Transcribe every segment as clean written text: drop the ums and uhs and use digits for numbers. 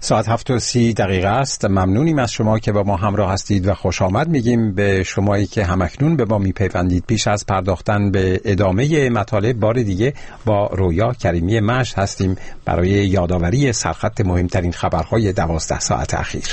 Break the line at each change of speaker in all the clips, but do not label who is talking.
ساعت 7:30 است. ممنونیم از شما که با ما همراه هستید و خوش آمد میگیم به شمایی که همکنون به ما میپیوندید. پیش از پرداختن به ادامه مطالب بار دیگه با رویا کریمی مشت هستیم برای یادآوری سرخط مهمترین خبرهای 12 ساعت اخیر.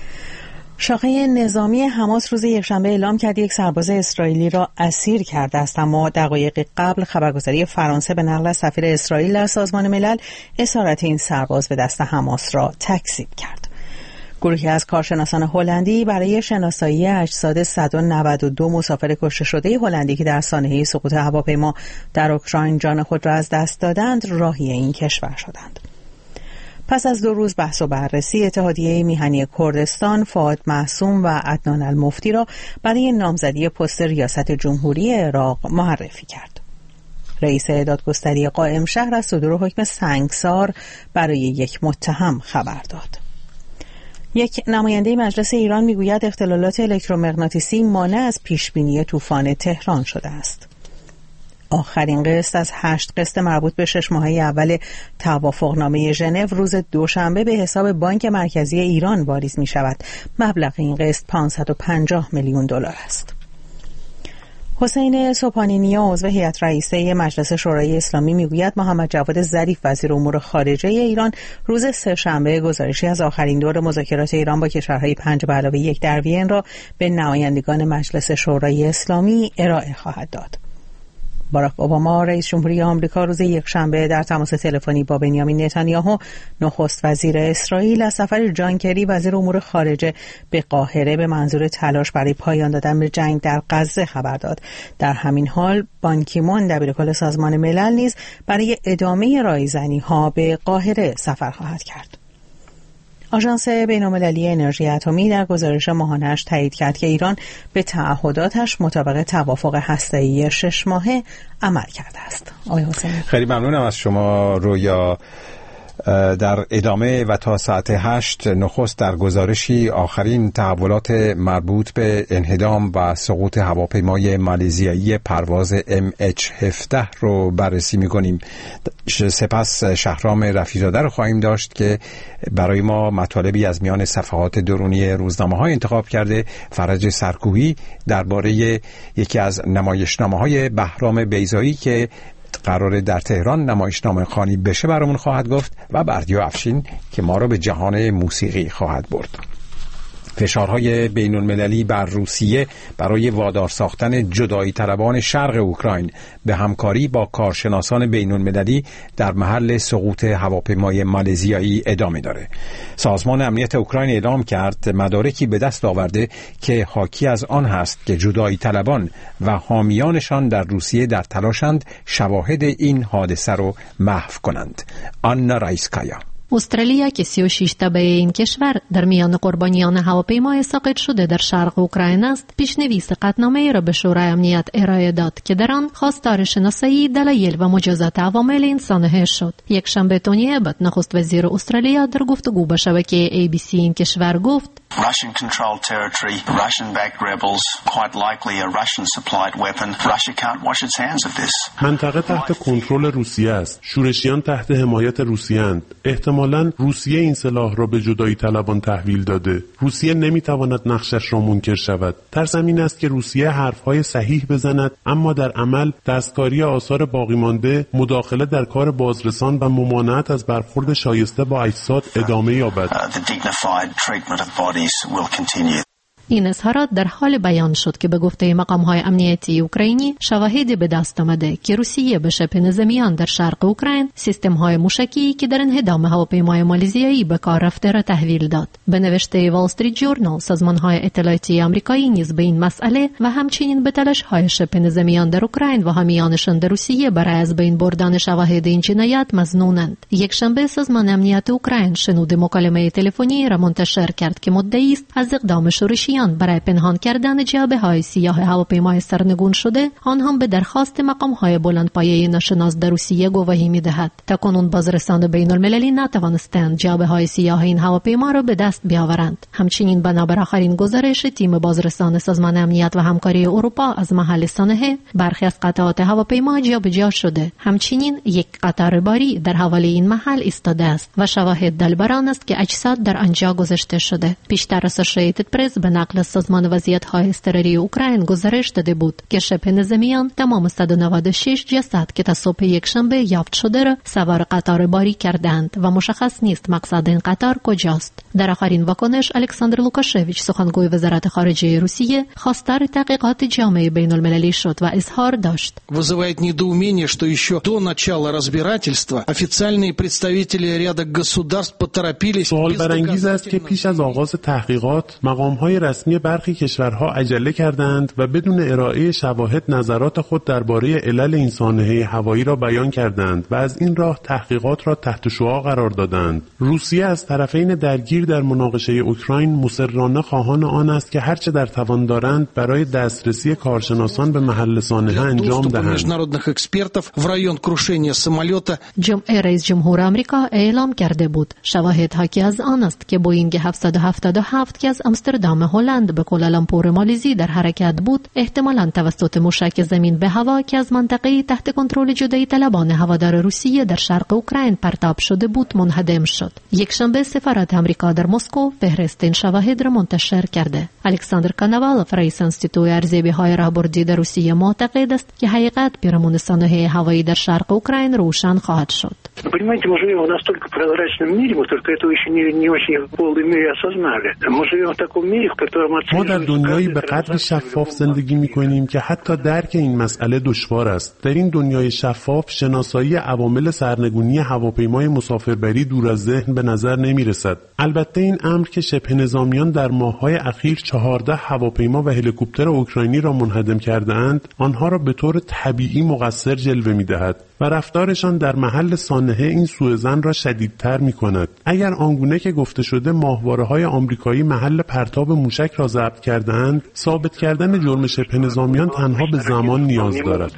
شاخه نظامی حماس روز یکشنبه اعلام کرد یک سرباز اسرائیلی را اسیر کرده است، اما دقایق قبل خبرگزاری فرانسه به نقل از سفیر اسرائیل در سازمان ملل اسارت این سرباز به دست حماس را تکذیب کرد. گروهی از کارشناسان هلندی برای شناسایی اجساد 192 مسافر کشته شده هلندی که در سانحه سقوط هواپیما در اوکراین جان خود را از دست دادند راهی این کشور شدند. پس از 2 روز بحث و بررسی، اتحادیه میهنی کردستان فؤاد معصوم و عدنان المفتی را برای نامزدی پست ریاست جمهوری عراق معرفی کرد. رئیس دادگستری قائم شهر از صدور حکم سنگسار برای یک متهم خبر داد. یک نماینده مجلس ایران میگوید اختلالات الکترومغناطیسی مانع از پیشبینی طوفان تهران شده است. آخرین قسط از 8 قسط مربوط به 6 ماهه اول توافقنامه ژنو روز دوشنبه به حساب بانک مرکزی ایران واریز می شود. مبلغ این قسط 550 میلیون دلار است. حسین سبحانی عضو هیئت رئیسه مجلس شورای اسلامی میگوید محمد جواد ظریف وزیر امور خارجه ایران روز سه‌شنبه گزارشی از آخرین دور مذاکرات ایران با کشورهای 5+1 در وین را به نمایندگان مجلس شورای اسلامی ارائه خواهد داد. باراک اوباما رئیس جمهوری آمریکا روز یکشنبه در تماس تلفنی با بنیامین نتانیاهو نخست وزیر اسرائیل از سفر جان کری وزیر امور خارجه به قاهره به منظور تلاش برای پایان دادن به جنگ در غزه خبر داد. در همین حال بان کی مون دبیرکل سازمان ملل نیز برای ادامه رایزنی‌ها به قاهره سفر خواهد کرد. آژانس بین‌المللی انرژی اتمی در گزارش ماهانه‌اش تایید کرد که ایران به تعهداتش مطابق توافق هسته‌ای 6 ماهه عمل کرده است. آقای حسینی،
خیلی ممنونم از شما رویا. در ادامه و تا ساعت 8 نخست در گزارشی آخرین تحولات مربوط به انهدام و سقوط هواپیمای مالزیایی پرواز MH17 رو بررسی می‌کنیم. سپس شهرام رفیع‌زاده رو خواهیم داشت که برای ما مطالبی از میان صفحات درونی روزنامه‌ها انتخاب کرده. فرج سرکوهی درباره یکی از نمایشنامه‌های بهرام بیضایی که قراره در تهران نمایشنامه خوانی بشه برامون خواهد گفت و بردیا افشین که ما رو به جهان موسیقی خواهد برد. فشارهای بین المللی بر روسیه برای وادار ساختن جدایی طلبان شرق اوکراین به همکاری با کارشناسان بین المللی در محل سقوط هواپیمای مالزیایی ادامه داره. سازمان امنیت اوکراین اعلام کرد مدارکی به دست آورده که حاکی از آن هست که جدایی طلبان و حامیانشان در روسیه در تلاشند شواهد این حادثه رو محو کنند. آنا رایسکایا.
استرالیا که 36 تبع این کشور در میان قربانیان هواپیمای ساقط شده در شرق اوکراین است، پیشنویس قطعنامه‌ای را به شورای امنیت ارائه داد که در آن خواستار شناسایی دلایل و مجازات عوامل این سانحه شد. یکشنبه تونی ابت نخست وزیر استرالیا در گفتگو با شبکه ABC این کشور گفت
Russian controlled territory, Russian-backed rebels, quite likely a Russian-supplied weapon. Russia can't wash its hands of this.
منطقه تحت کنترل روسیه است. شورشیان تحت حمایت روسیه اند. احتمالاً روسیه این سلاح را به جدایی طلبان تحویل داده. روسیه نمیتواند نقشش را منکر شود. ترس این است که روسیه حرفهای صحیح بزند اما در عمل دستکاری آثار باقی مانده، مداخله در کار بازرسان و ممانعت از برخورد شایسته با اجساد ادامه یابد.
این اظهارات در حال بیان شد که به گفته مقام‌های امنیتی اوکراینی شواهدی به دست آمده که روسیه به شبه نظامیان در شرق اوکراین سیستم‌های موشکی که در انهدام هواپیمای مالزیایی به کار رفته را تحویل داد. به نوشته وال استریت جورنال، سازمان‌های اطلاعاتی آمریکایی نیز به این مسئله و همچنین به تلاش‌های شبه نظامیان در اوکراین و حامیانشان در روسیه برای از بین بردن شواهد این جنایت مظنونند. یکشنبه سازمان امنیت اوکراین شنود مکالمه تلفنی را منتشر کرد که مدعی است از اقدام شورشیان نظامیان برای پنهان کردن جعبه‌های سیاه هواپیمای سرنگون شده، آن هم به درخواست مقام‌های بلندپایه ناشناس در روسیه گواهی می‌دهد. تاکنون بازرسان بین‌المللی نتوانستند جعبه‌های سیاه این هواپیما را به دست بیاورند. همچنین بنابر آخرین گزارش تیم بازرسان سازمان امنیت و همکاری اروپا از محل سانحه، برخی از قطعات هواپیما جابجا شده. همچنین یک قطار باری در حوالی این محل ایستاده است و شواهد دلبران است که اجساد در آنجا گذاشته شده. پیشتر اسوسییتد پرس به نقل سازمان وضعیت‌های اضطراری اوکراین گزارش داده بود که شبه نظامیان تمام 196 جسد که تا صبح یکشنبه یافت شده را سوار قطار باری کردند و مشخص نیست مقصد این قطار کجاست. در آخرین واکنش الکساندر لوکاشویچ سخنگوی وزارت خارجه روسیه خواستار تحقیقات جامعه بین‌المللی شد و اظهار داشت:
вызывает недоумение, что еще до начала разбирательства официальные представители ряда государств поторопились.
سوال برانگیز است که پیش از آغاز تحقیقات مقام‌های رسمی برخی کشورها عجله کردند و بدون ارائه شواهد نظرات خود درباره علل این سانحه هوایی را بیان کردند و از این راه تحقیقات را تحت شعاع قرار دادند. روسیه از طرفین درگیر در مناقشه اوکراین مصرانه خواهان آن است که هرچه در توان دارند برای دسترسی کارشناسان به محل سانحه انجام دهند.
جمعه رئیس جمهور آمریکا اعلام کرده بود شواهد حاکی از آن است که بوئینگ 777 که از آمستردام هلند به کوالالامپور مالزی در حرکت بود احتمالاً توسط موشک زمین به هوا که از منطقه تحت کنترل جدایی طلبان هوادار روسیه در شرق اوکراین پرتاب شده بود منهدم شد. یکشنبه سفارت آمریکا در مسکو فهرست این شواهد را منتشر کرده. الکساندر کانوالوف رئیس انستیتوی ارزیابی‌های راهبردی در روسیه معتقد است که حقیقت پیرامون سانحه هوایی در شرق اوکراین روشن خواهد شد.
Понимаете, мы живем в настолько прозрачном мире, мы только этого еще не очень в полной мере осознали. Мы живем в таком мире, в котором
ما در دنیایی به قدری شفاف زندگی می‌کنیم که حتی درک این مسئله دشوار است. در این دنیای شفاف شناسایی عوامل سرنگونی هواپیمای مسافربری دور از ذهن به نظر نمی‌رسد. البته این امر که شبه نظامیان در ماه‌های اخیر 14 هواپیما و هلیکوپتر اوکراینی را منهدم کرده‌اند، آنها را به طور طبیعی مقصر جلوه می‌دهد و رفتارشان در محل سانحه این سوءظن را شدیدتر می‌کند. اگر آنگونه که گفته شده ماهواره‌های آمریکایی محل پرتاب موشک را ضبط کرده‌اند، ثابت کردن جرم شبه نظامیان تنها به زمان نیاز دارد.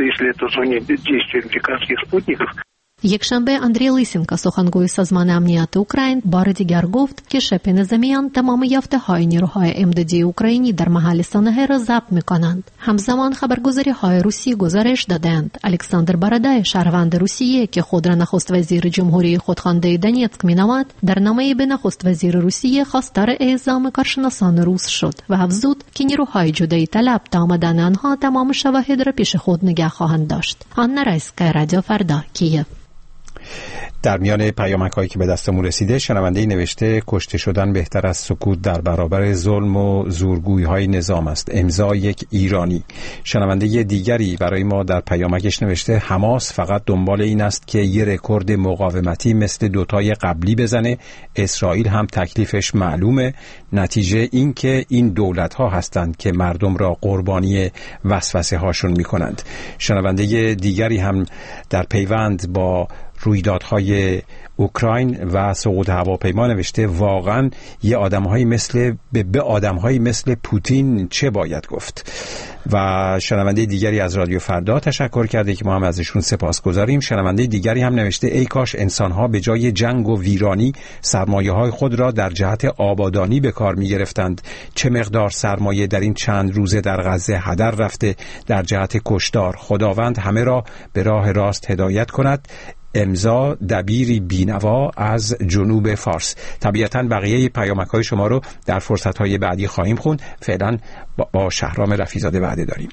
یکشنبه اندری لیسینکا سخنگوی سازمان امنیت اوکراین بار دیگر گفت که شبه نظامیان تمام یافته‌های نیروهای امدادی اوکراینی در محل سانحه را ضبط می‌کنند. همزمان خبرگزاری‌های روسی گزارش دادند الکساندر بارادای شهروند روسیه که خود را نخست وزیر جمهوری خودخوانده دونیتسک می‌نامد در نامه‌ای به نخست وزیر روسیه خواستار اعزام کارشناسان روس شد و افزود که نیروهای جدایی طلب تا آمدن آنها تمام شواهد را پیش خود نگه خواهند داشت. آن رایسکا رادیو فردا کیف.
در میان پیامک‌هایی که به دستمون رسیده شنونده نوشته کشته شدن بهتر از سکوت در برابر ظلم و زورگویی‌های نظام است. امضا یک ایرانی. شنونده دیگری برای ما در پیامکش نوشته حماس فقط دنبال این است که یه رکورد مقاومتی مثل دوتای قبلی بزنه. اسرائیل هم تکلیفش معلومه. نتیجه این که این دولت‌ها هستند که مردم را قربانی وسوسه هاشون می‌کنند. شنونده دیگری هم در پیوند با رویدادهای اوکراین و سقوط هواپیما نوشته واقعا یه آدم‌هایی مثل پوتین چه باید گفت. و شنونده دیگری از رادیو فردا تشکر کرده که ما هم ازشون سپاسگزاریم. شنونده دیگری هم نوشته ای کاش انسان‌ها به جای جنگ و ویرانی سرمایه‌های خود را در جهت آبادانی به کار می‌گرفتند. چه مقدار سرمایه در این چند روزه در غزه هدر رفته در جهت کشتار. خداوند همه را به راه راست هدایت کند. امضا دبیری بینوا از جنوب فارس. طبیعتاً بقیه پیامک‌های شما رو در فرصت‌های بعدی خواهیم خوند. فعلا با شهرام رفیزاده وعده داریم.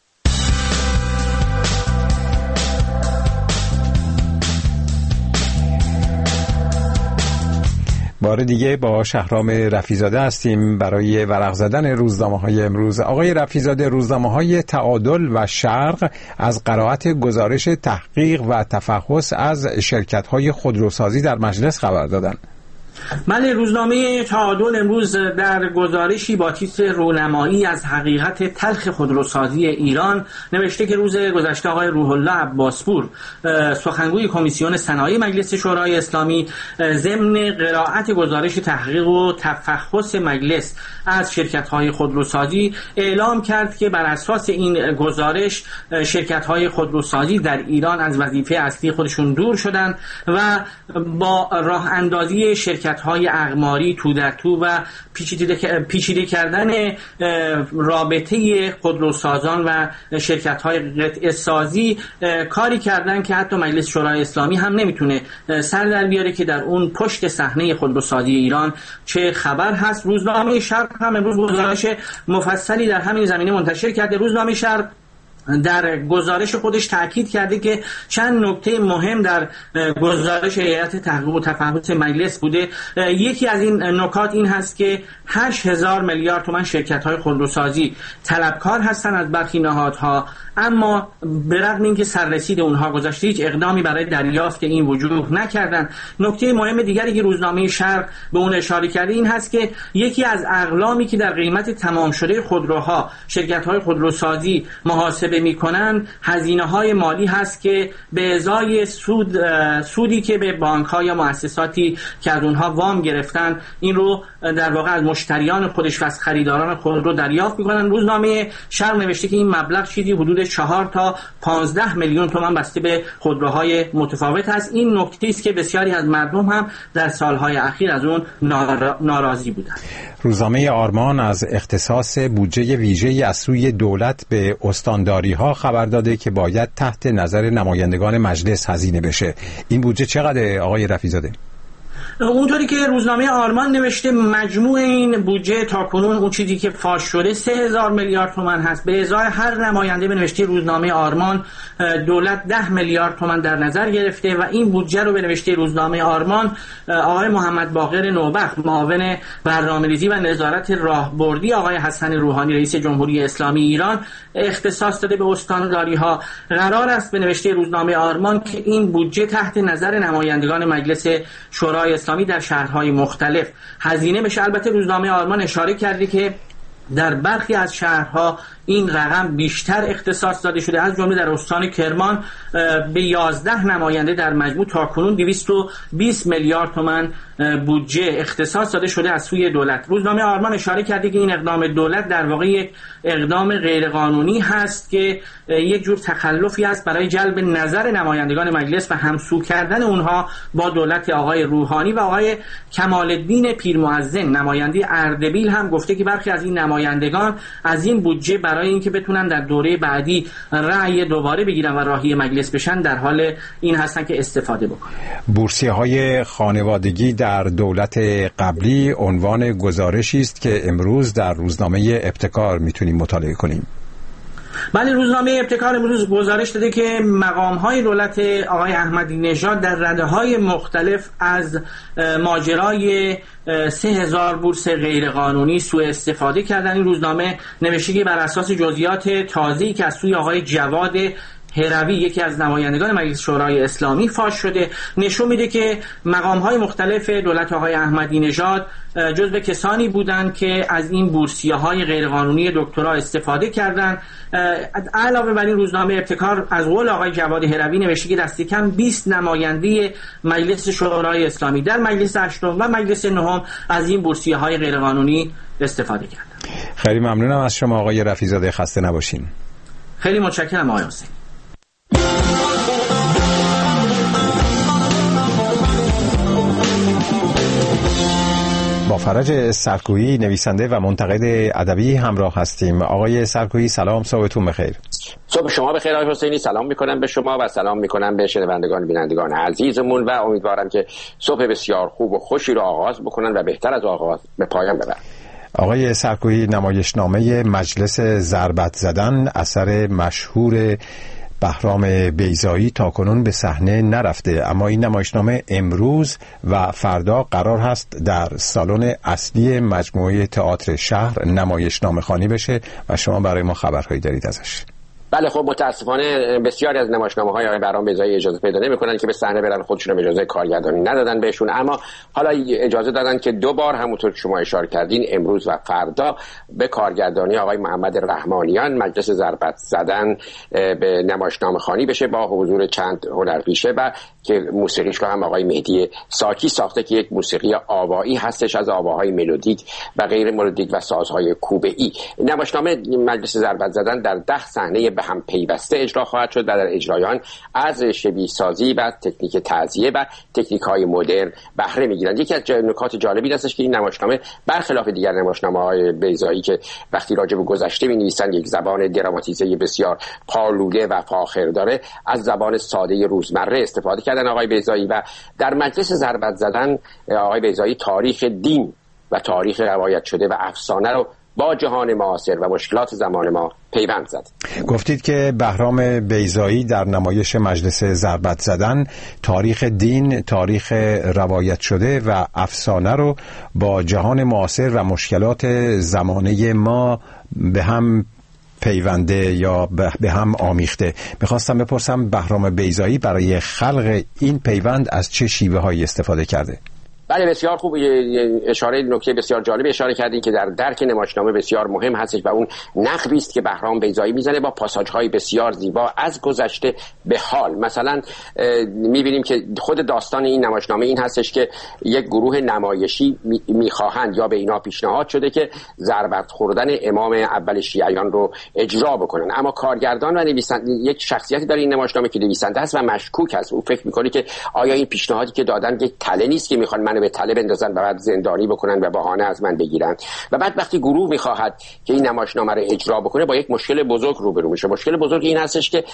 بار دیگه با شهرام رفیزاده هستیم برای ورق زدن روزنامه‌های امروز. آقای رفیزاده، روزنامه‌های تعادل و شرق از قرائت گزارش تحقیق و تفحص از شرکت‌های خودروسازی در مجلس خبر دادند.
بله، روزنامه تعادل امروز در گزارشی با تیتر رونمایی از حقیقت تلخ خودروسازی ایران نوشته که روز گذشته آقای روح الله عباسپور سخنگوی کمیسیون صنایع مجلس شورای اسلامی ضمن قرائت گزارش تحقیق و تفحص مجلس از شرکت‌های خودروسازی اعلام کرد که بر اساس این گزارش شرکت‌های خودروسازی در ایران از وظیفه اصلی خودشون دور شدند و با راه اندازی شرکت‌های اقماری تو در تو و پیچیده کردن رابطه خودروسازان و شرکت‌های قطعه سازی کاری کردن که حتی مجلس شورای اسلامی هم نمیتونه سر در بیاره که در اون پشت صحنه خودروسازی ایران چه خبر هست. روزنامه شرق هم امروز گزارش مفصلی در همین زمینه منتشر کرده. روزنامه شرق در گزارش خودش تاکید کرده که چند نکته مهم در گزارش هیئت تحقیق و تفحص مجلس بوده. یکی از این نکات این هست که 8000 میلیارد تومان شرکت‌های خودروسازی طلبکار هستند از برخی نهادها، اما به رغم اینکه سررسید اونها گذشته هیچ اقدامی برای دریافت این وجود نکردند. نکته مهم دیگری که روزنامه شرق به اون اشاره کرده این هست که یکی از اقلامی که در قیمت تمام شده خودروها شرکت‌های خودروسازی محاسبه می‌کنند هزینه‌های مالی هست که به ازای سودی که به بانک‌ها یا مؤسساتی که از اونها وام گرفتن این رو در واقع از مشتریان خودش و از خریداران خودرو دریافت می‌کنند. روزنامه شرق نوشته که این مبلغ چیزی حدود 4 تا 15 میلیون تومان بسته به خودروهای متفاوت است. این نکته است که بسیاری از مردم هم در سالهای اخیر از اون ناراضی بودند.
روزنامه آرمان از اختصاص بودجه ویژه‌ای از سوی دولت به استانداری‌ها خبر داده که باید تحت نظر نمایندگان مجلس هزینه بشه. این بودجه چقدره آقای رفیع‌زاده؟
اونطوری که روزنامه آرمان نوشته مجموع این بودجه تاکنون اون چیزی که فاش شده 3000 میلیارد تومان هست. به ازای هر نماینده به نوشته روزنامه آرمان دولت 10 میلیارد تومان در نظر گرفته و این بودجه رو به نوشته روزنامه آرمان آقای محمد باقر نوبخت معاون برنامه‌ریزی و نظارت راهبردی آقای حسن روحانی رئیس جمهوری اسلامی ایران اختصاص داده به استانداری‌ها. قرار است به نوشته روزنامه آرمان که این بودجه تحت نظر نمایندگان مجلس شورای اسلامی در شهرهای مختلف هزینه بشه. البته روزنامه آرمان اشاره کرده که در برخی از شهرها این رقم بیشتر اختصاص داده شده، از جمله در استان کرمان به 11 نماینده در مجموع تاکنون 220 میلیارد تومان بودجه اختصاص داده شده از سوی دولت. روزنامه آرمان اشاره کرده که این اقدام دولت در واقع یک اقدام غیرقانونی هست که یک جور تخلفی است برای جلب نظر نمایندگان مجلس و همسو کردن اونها با دولت آقای روحانی و آقای کمال الدین پیرمؤذن نماینده اردبیل هم گفته که برخی از این نمایندگان از این بودجه برای اینکه بتونن در دوره بعدی رأی دوباره بگیرن و راهی مجلس بشن در حال این هستن که استفاده بکنن.
بورسیه‌های خانوادگی در دولت قبلی عنوان گزارشی است که امروز در روزنامه ابتکار میتونیم مطالعه کنیم.
بله، روزنامه ابتکار امروز گزارش داده که مقام‌های دولت آقای احمدی نژاد در رده‌های مختلف از ماجرای 3000 بورس غیرقانونی سوء استفاده کردن. این روزنامه نوشته که بر اساس جزئیات تازه‌ای که از سوی آقای جواد هروی یکی از نمایندگان مجلس شورای اسلامی فاش شده نشون میده که مقام‌های مختلف دولت آقای احمدی نژاد جزو کسانی بودند که از این بورسیه‌های غیرقانونی دکترا استفاده کردند. علاوه بر این روزنامه ابتکار از قول آقای جواد هروی نوشته که دست کم 20 نماینده مجلس شورای اسلامی در مجلس هشتم و مجلس نهم از این بورسیه‌های غیرقانونی استفاده کردند.
خیلی ممنونم از شما آقای رفیع‌زاده، خسته نباشین.
خیلی متشکرم آقای حسین.
با فرج سرکویی نویسنده و منتقد ادبی همراه هستیم. آقای سرکویی سلام، صبحتون بخیر.
صبح شما بخیر آقای حسینی. سلام میکنم به شما و سلام میکنم به شنوندگان بینندگان عزیزمون و امیدوارم که صبح بسیار خوب و خوشی رو آغاز بکنن و بهتر از آغاز به پایان ببرن.
آقای سرکویی، نمایشنامه مجلس ضربت زدن اثر مشهور بهرام بیضایی تاکنون به صحنه نرفته، اما این نمایشنامه امروز و فردا قرار هست در سالن اصلی مجموعه تئاتر شهر نمایشنامه خوانی بشه و شما برای ما خبرهایی دارید ازش.
بله خب متاسفانه بسیاری از نمایشنامه‌های آقای بهرام بیضایی اجازه پیدا نمی‌کنن که به صحنه برن، خودشون اجازه کارگردانی ندادن بهشون، اما حالا اجازه دادن که 2 بار همونطور که شما اشاره کردین امروز و فردا به کارگردانی آقای محمد رحمانیان مجلس ضربت زدن به نمایشنامه‌خوانی بشه با حضور چند هنرپیشه و که موسیقیش رو هم آقای مهدی ساکی ساخته که یک موسیقی آوایی هستش از آواهای ملودیک و غیر ملودیک و سازهای کوبه‌ای. نمایشنامه مجلس ضربت زدن در 10 صحنه به هم پیوسته اجرا خواهد شد و در اجرایان از شبیه سازی و تکنیک تعزیه و تکنیک‌های مدرن بهره می‌گیرند. یکی از نکات جالبی هستش که این نمایشنامه برخلاف دیگر نمایشنامه‌های بیضایی که وقتی راجع به گذشته می‌نویسند یک زبان دراماتیزه بسیار پالوده و فاخر داره، از زبان ساده روزمره استفاده کردن آقای بیضایی و در مجلس ضربت زدن آقای بیضایی تاریخ دین و تاریخ روایت شده و افسانه رو با جهان معاصر و مشکلات زمان ما پیوند زد.
گفتید که بهرام بیضایی در نمایش مجلس ضربت زدن تاریخ دین، تاریخ روایت شده و افسانه رو با جهان معاصر و مشکلات زمانه ما به هم پیونده یا به هم آمیخته. میخواستم بپرسم بهرام بیضایی برای خلق این پیوند از چه شیوه هایی استفاده کرده؟
بله بسیار خوب نکته بسیار جالب اشاره کردین که در درک نمایشنامه بسیار مهم هستش و اون نقبی است که بهرام بیضایی میزنه با پاساژهای بسیار زیبا از گذشته به حال. مثلا میبینیم که خود داستان این نمایشنامه این هستش که یک گروه نمایشی میخواهند یا به اینا پیشنهاد شده که ضربت خوردن امام اول شیعیان رو اجرا بکنن، اما کارگردان و نویسنده یک شخصیتی در این نمایشنامه که نویسنده است و مشکوک است. او فکر میکنه که آیا این پیشنهادی که دادن یک تله نیست که میخوان منو به تله بندازن و بعد زندانی بکنن و بهانه از من بگیرن. و بعد وقتی گروه میخواهد که این نمایشنامه رو اجرا بکنه با یک مشکل بزرگ روبرو میشه. مشکل بزرگ این هستش که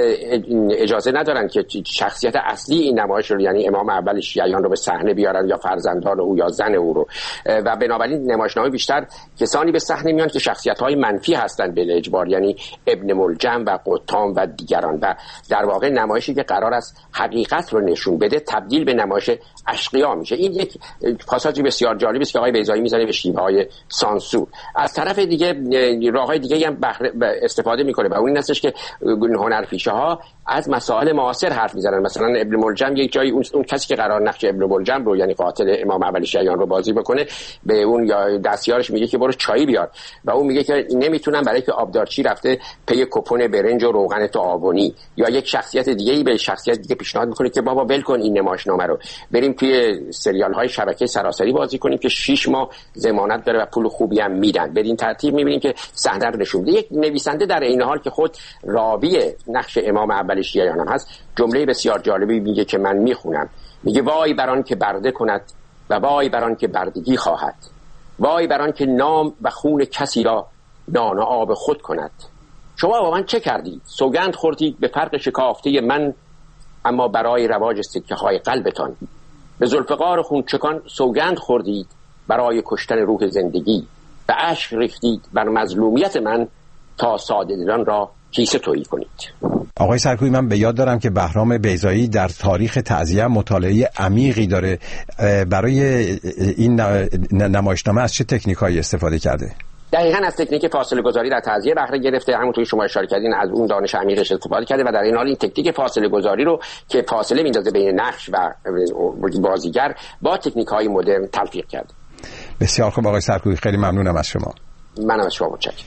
اجازه ندارن که شخصیت اصلی این نمایش رو یعنی امام اول شیعیان رو به صحنه بیارن یا فرزندان او یا زن او رو، و بنابراین نمایشنامه بیشتر کسانی به صحنه میان که شخصیت‌های منفی هستند به اجبار، یعنی ابن ملجم و قطام و دیگران، و در واقع نمایشی که قرار است حقیقت رو نشون بده تبدیل به نمایش اشقیا میشه. این یک پاساژی بسیار جالبی است که آقای بیضایی میزنه به شیوه‌های سانسور. از طرف دیگه راه‌های دیگه هم استفاده میکنه و اون این هستش که هنرپیشه‌ها از مسائل معاصر حرف میزنن. مثلا ابن ملجم یک جایی اون کسی که قرار نقش ابن ملجم رو یعنی قاتل امام اول شیعیان رو بازی بکنه به اون یا دستیارش میگه که برو چای بیار و اون میگه که نمیتونم برای که آبدارچی رفته پی کپون برنج و روغن تو آبونی. یا یک شخصیت دیگه‌ای به شخصیت دیگه پیشنهاد میکنه که بابا ول کن این نمایشنامه رو، بریم توی سریال‌های شبکه سراسری بازی کنیم که 6 ماه ضمانت داره و پول خوبی هم میدن. بدین ترتیب میبینیم که صحنه رو نشون میده. یک نویسنده در این حال که خود راوی نقش امام اول شیعیان هم هست جمله بسیار جالبی میگه که من میخونم. میگه وای بران که برده کند و وای بران که بردگی خواهد، وای بران که نام و خون کسی را نان و آب خود کند. شما با من چه کردید؟ سوگند خوردید به فرق شکافته من، اما برای رواج سکه های قلبتان به ذوالفقار خونچکان سوگند خوردید برای کشتن روح زندگی و اشک ریختید بر مظلومیت من تا ساده دلان را کیسه تویی کنید.
آقای سرکویی، من به یاد دارم که بهرام بیضایی در تاریخ تعزیه مطالعه عمیقی داره. برای این نمایشنامه از چه تکنیکایی استفاده کرده؟
دقیقاً از تکنیک فاصله گذاری در تعزیه بهره گرفته. همونطور که شما اشاره کردین از اون دانش عمیقش استفاده کرده و در این حال این تکنیک فاصله گذاری رو که فاصله میندازه بین نقش و بازیگر با تکنیک‌های مدرن تلفیق کرده.
بسیار خوب آقای سرکویی، خیلی ممنونم از شما.
منم از شما متشکرم.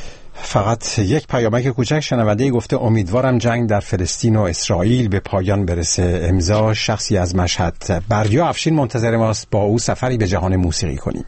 فقط یک پیامک کوچک. شنونده گفته امیدوارم جنگ در فلسطین و اسرائیل به پایان برسه. امضا شخصی از مشهد. بردیا افشین منتظر ماست با او سفری به جهان موسیقی کنیم.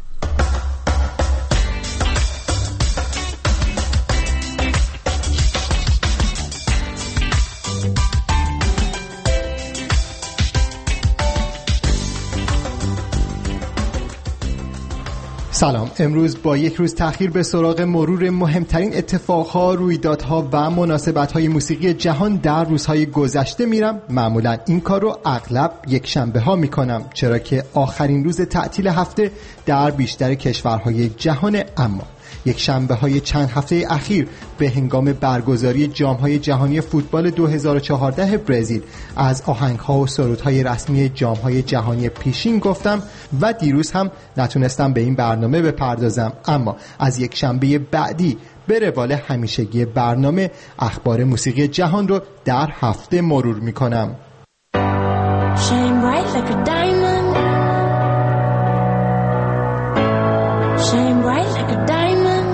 سلام. امروز با یک روز تأخیر به سراغ مرور مهمترین اتفاقها، رویدادها و مناسبت‌های موسیقی جهان در روزهای گذشته میرم. معمولا این کار رو اغلب یک شنبه ها میکنم، چرا که آخرین روز تعطیل هفته در بیشتر کشورهای جهان. اما یک شنبه های چند هفته اخیر به هنگام برگزاری جام‌های جهانی فوتبال 2014 برزیل از آهنگ‌ها و سرودهای رسمی جام‌های جهانی پیشین گفتم و دیروز هم نتونستم به این برنامه بپردازم، اما از یک شنبه بعدی به روال همیشگی برنامه اخبار موسیقی جهان رو در هفته مرور میکنم.
Shine bright like a diamond. Shine bright like a diamond.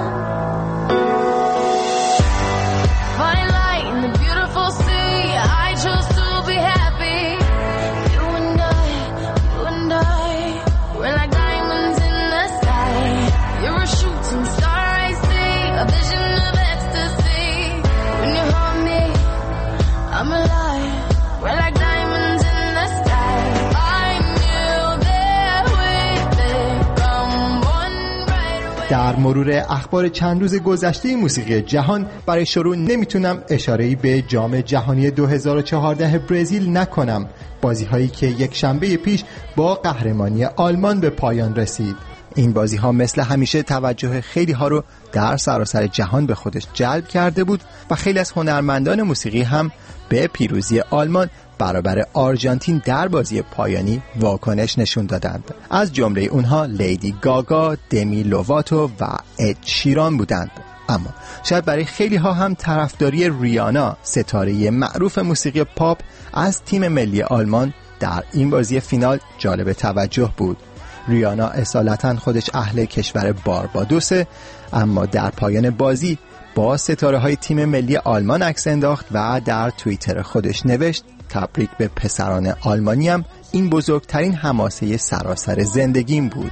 Find light in the beautiful sea. I chose to be happy. You and I, we're like diamonds in the sky. You're a shooting star, I see, a vision of ecstasy. When you hold me, I'm alive. We're like diamonds in the sky. I knew that we'd become one right away.
در مرور اخبار چند روز گذشته موسیقی جهان برای شروع نمیتونم اشاره‌ای به جام جهانی 2014 برزیل نکنم، بازی‌هایی که یک شنبه پیش با قهرمانی آلمان به پایان رسید. این بازی‌ها مثل همیشه توجه خیلی ها رو در سراسر جهان به خودش جلب کرده بود و خیلی از هنرمندان موسیقی هم به پیروزی آلمان برابر آرژانتین در بازی پایانی واکنش نشون دادند. از جمله اونها لیدی گاگا، دمی لوواتو و اد شیران بودند. اما شاید برای خیلی ها هم طرفداری ریانا، ستاره معروف موسیقی پاپ از تیم ملی آلمان، در این بازی فینال جالب توجه بود. ریانا اصالتاً خودش اهل کشور باربادوسه، اما در پایان بازی با ستاره های تیم ملی آلمان عکس انداخت و در توییتر خودش نوشت تبریک به پسران آلمانیم، این بزرگترین حماسه سراسر زندگیم بود.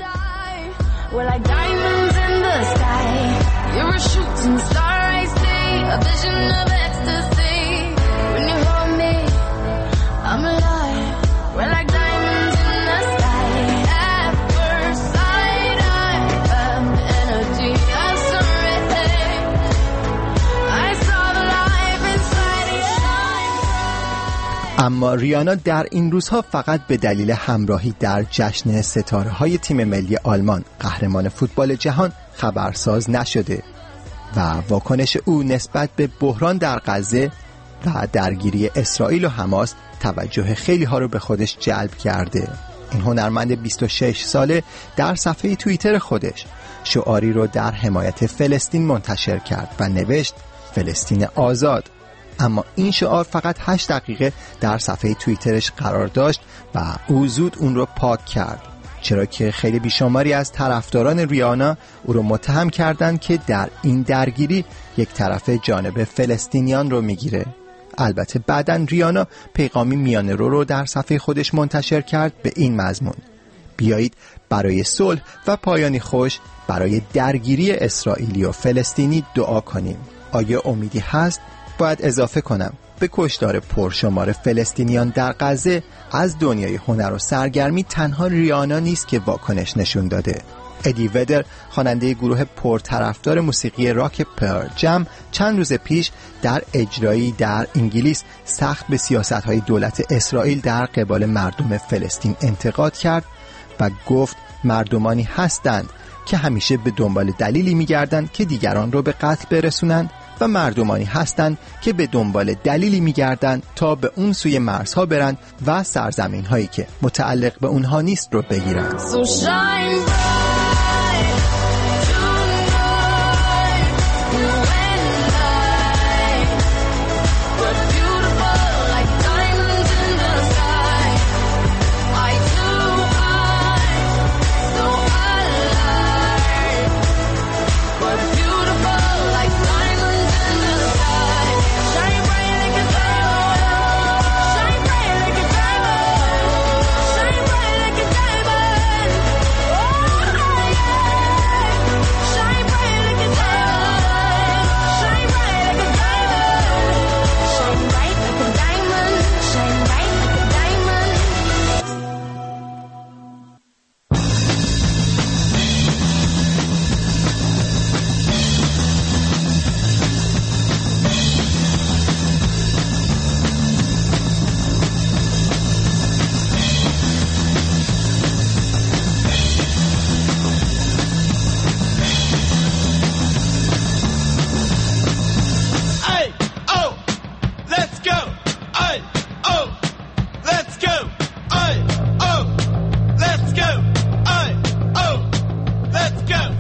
اما ریانا در این روزها فقط به دلیل همراهی در جشن ستاره‌های تیم ملی آلمان، قهرمان فوتبال جهان، خبرساز نشده و واکنش او نسبت به بحران در غزه و درگیری اسرائیل و حماس توجه خیلی ها رو به خودش جلب کرده. این هنرمند 26 ساله در صفحه توییتر خودش شعاری رو در حمایت فلسطین منتشر کرد و نوشت فلسطین آزاد. اما این شعار فقط 8 دقیقه در صفحه توییترش قرار داشت و او زود اون رو پاک کرد، چرا که خیلی بیشماری از طرفداران ریانا او رو متهم کردند که در این درگیری یک طرف جانب فلسطینیان رو میگیره. البته بعداً ریانا پیغامی میانه رو در صفحه خودش منتشر کرد به این مضمون: بیایید برای صلح و پایانی خوش برای درگیری اسرائیلی و فلسطینی دعا کنیم. آیا امیدی هست؟ باید اضافه کنم به کشتار پرشمار فلسطینیان در غزه از دنیای هنر و سرگرمی تنها ریانا نیست که واکنش نشون داده. ادی ودر، خواننده گروه پرطرفدار موسیقی راک پرل جم، چند روز پیش در اجرایی در انگلیس سخت به سیاست‌های دولت اسرائیل در قبال مردم فلسطین انتقاد کرد و گفت مردمانی هستند که همیشه به دنبال دلیلی می‌گردند که دیگران رو به قتل برسونند و مردمانی هستند که به دنبال دلیلی می‌گردند تا به اون سوی مرزها برند و سرزمین‌هایی که متعلق به اونها نیست رو بگیرند.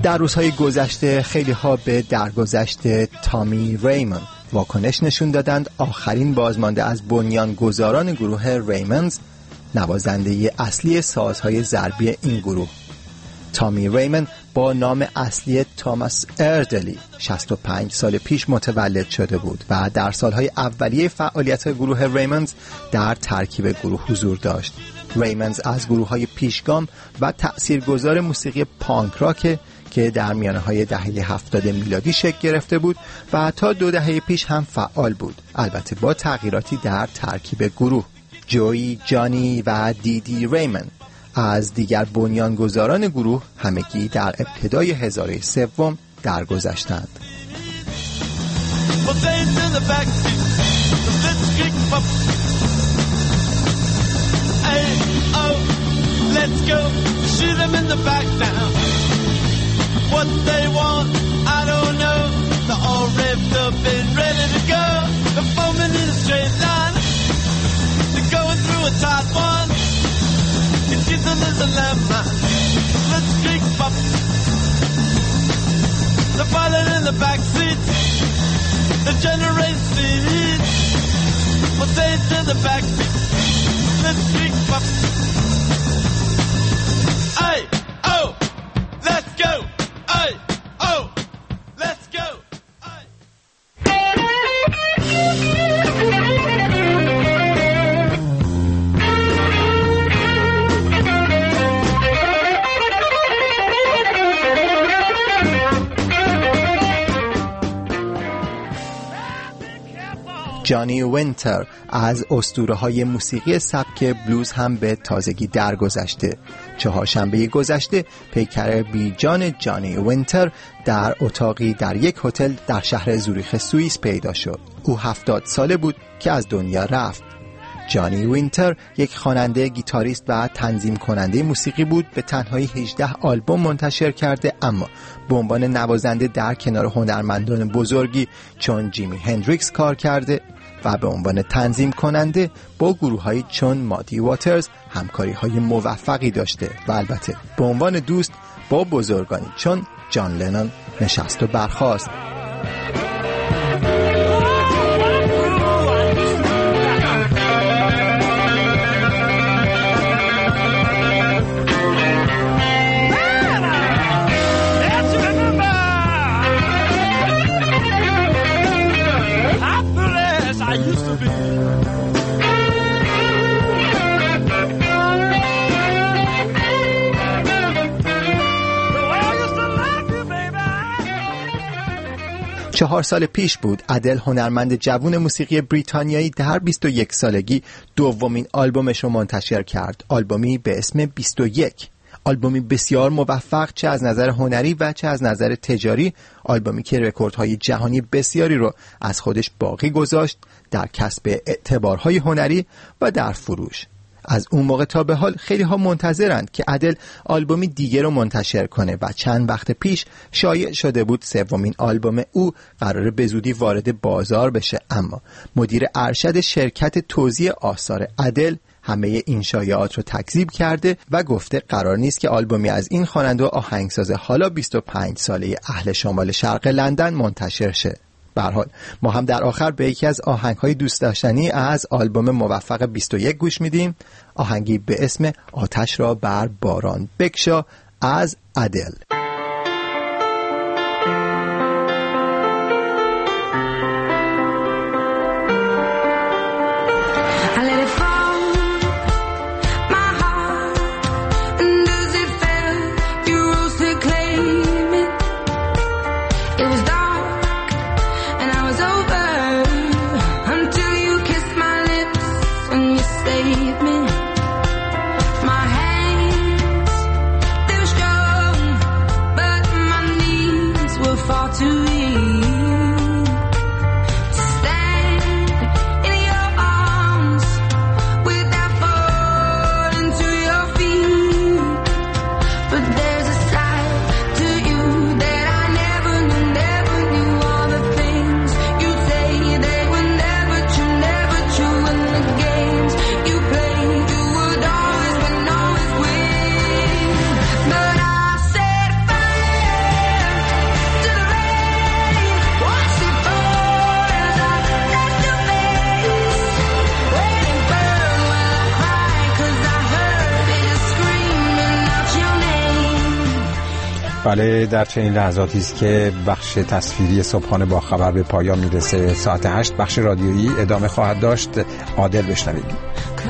در روزهای گذشته خیلی ها به درگذشت تامی ریمن واکنش نشون دادند. آخرین بازمانده از بنیانگذاران گروه ریمنز، نوازنده اصلی سازهای ضربی این گروه. تامی ریمن با نام اصلی تاماس اردلی 65 سال پیش متولد شده بود و در سالهای اولیه فعالیت گروه ریمنز در ترکیب گروه حضور داشت. ریمنز از گروه‌های پیشگام و تأثیرگذار موسیقی پانک راک که در میانه‌های دهه 70 میلادی شکل گرفته بود و تا 2 دهه پیش هم فعال بود، البته با تغییراتی در ترکیب گروه. جوی، جانی و دیدی ریمن از دیگر بنیانگذاران گروه همگی در ابتدای هزاره سوم درگذشتند.
Let's go, shoot them in the back now. What they want, I don't know. They're all revved up and ready to go. They're foaming in a straight line. They're going through a tight one. It's just as a landmine. Let's kick pop. They're falling in the back seats. The generation heat. We'll say it to the back seat. Let's kick pop. Hey, oh, let's go. Hey, oh, let's go.
جانی وینتر از اسطوره‌های موسیقی سبک بلوز هم به تازگی درگذشته. چهارشنبه گذشته پیکر بیجان جانی وینتر در اتاقی در یک هتل در شهر زوریخ سوئیس پیدا شد. او 70 ساله بود که از دنیا رفت. جانی وینتر یک خواننده، گیتاریست و تنظیم کننده موسیقی بود. به تنهایی 18 آلبوم منتشر کرده، اما به عنوان نوازنده در کنار هنرمندان بزرگی چون جیمی هندریکس کار کرده و به عنوان تنظیم کننده با گروه‌هایی چون مادی واترز همکاری‌های موفقی داشته و البته به عنوان دوست با بزرگانی چون جان لنون نشست و برخاست. چهار سال پیش بود ادل، هنرمند جوان موسیقی بریتانیایی، در 21 سالگی دومین آلبومش رو منتشر کرد. آلبومی به اسم 21. آلبومی بسیار موفق، چه از نظر هنری و چه از نظر تجاری. آلبومی که رکوردهای جهانی بسیاری رو از خودش باقی گذاشت در کسب اعتبارهای هنری و در فروش. از اون موقع تا به حال خیلی ها منتظرند که ادل آلبومی دیگه رو منتشر کنه و چند وقت پیش شایع شده بود سومین آلبوم او قراره به زودی وارد بازار بشه، اما مدیر ارشد شرکت توزیع آثار ادل همه این شایعات رو تکذیب کرده و گفته قرار نیست که آلبومی از این خواننده و آهنگساز حالا 25 ساله اهل شمال شرق لندن منتشر شه. به هر حال ما هم در آخر به یکی از آهنگ‌های دوست داشتنی از آلبوم موفق 21 گوش میدیم، آهنگی به اسم آتش را بر باران بکشا از ادل.
بله، در چنین لحظاتی است که بخش تصویری صبحانه با خبر به پایان میرسه. ساعت 8 بخش رادیویی ادامه خواهد داشت. عادل بشنوید.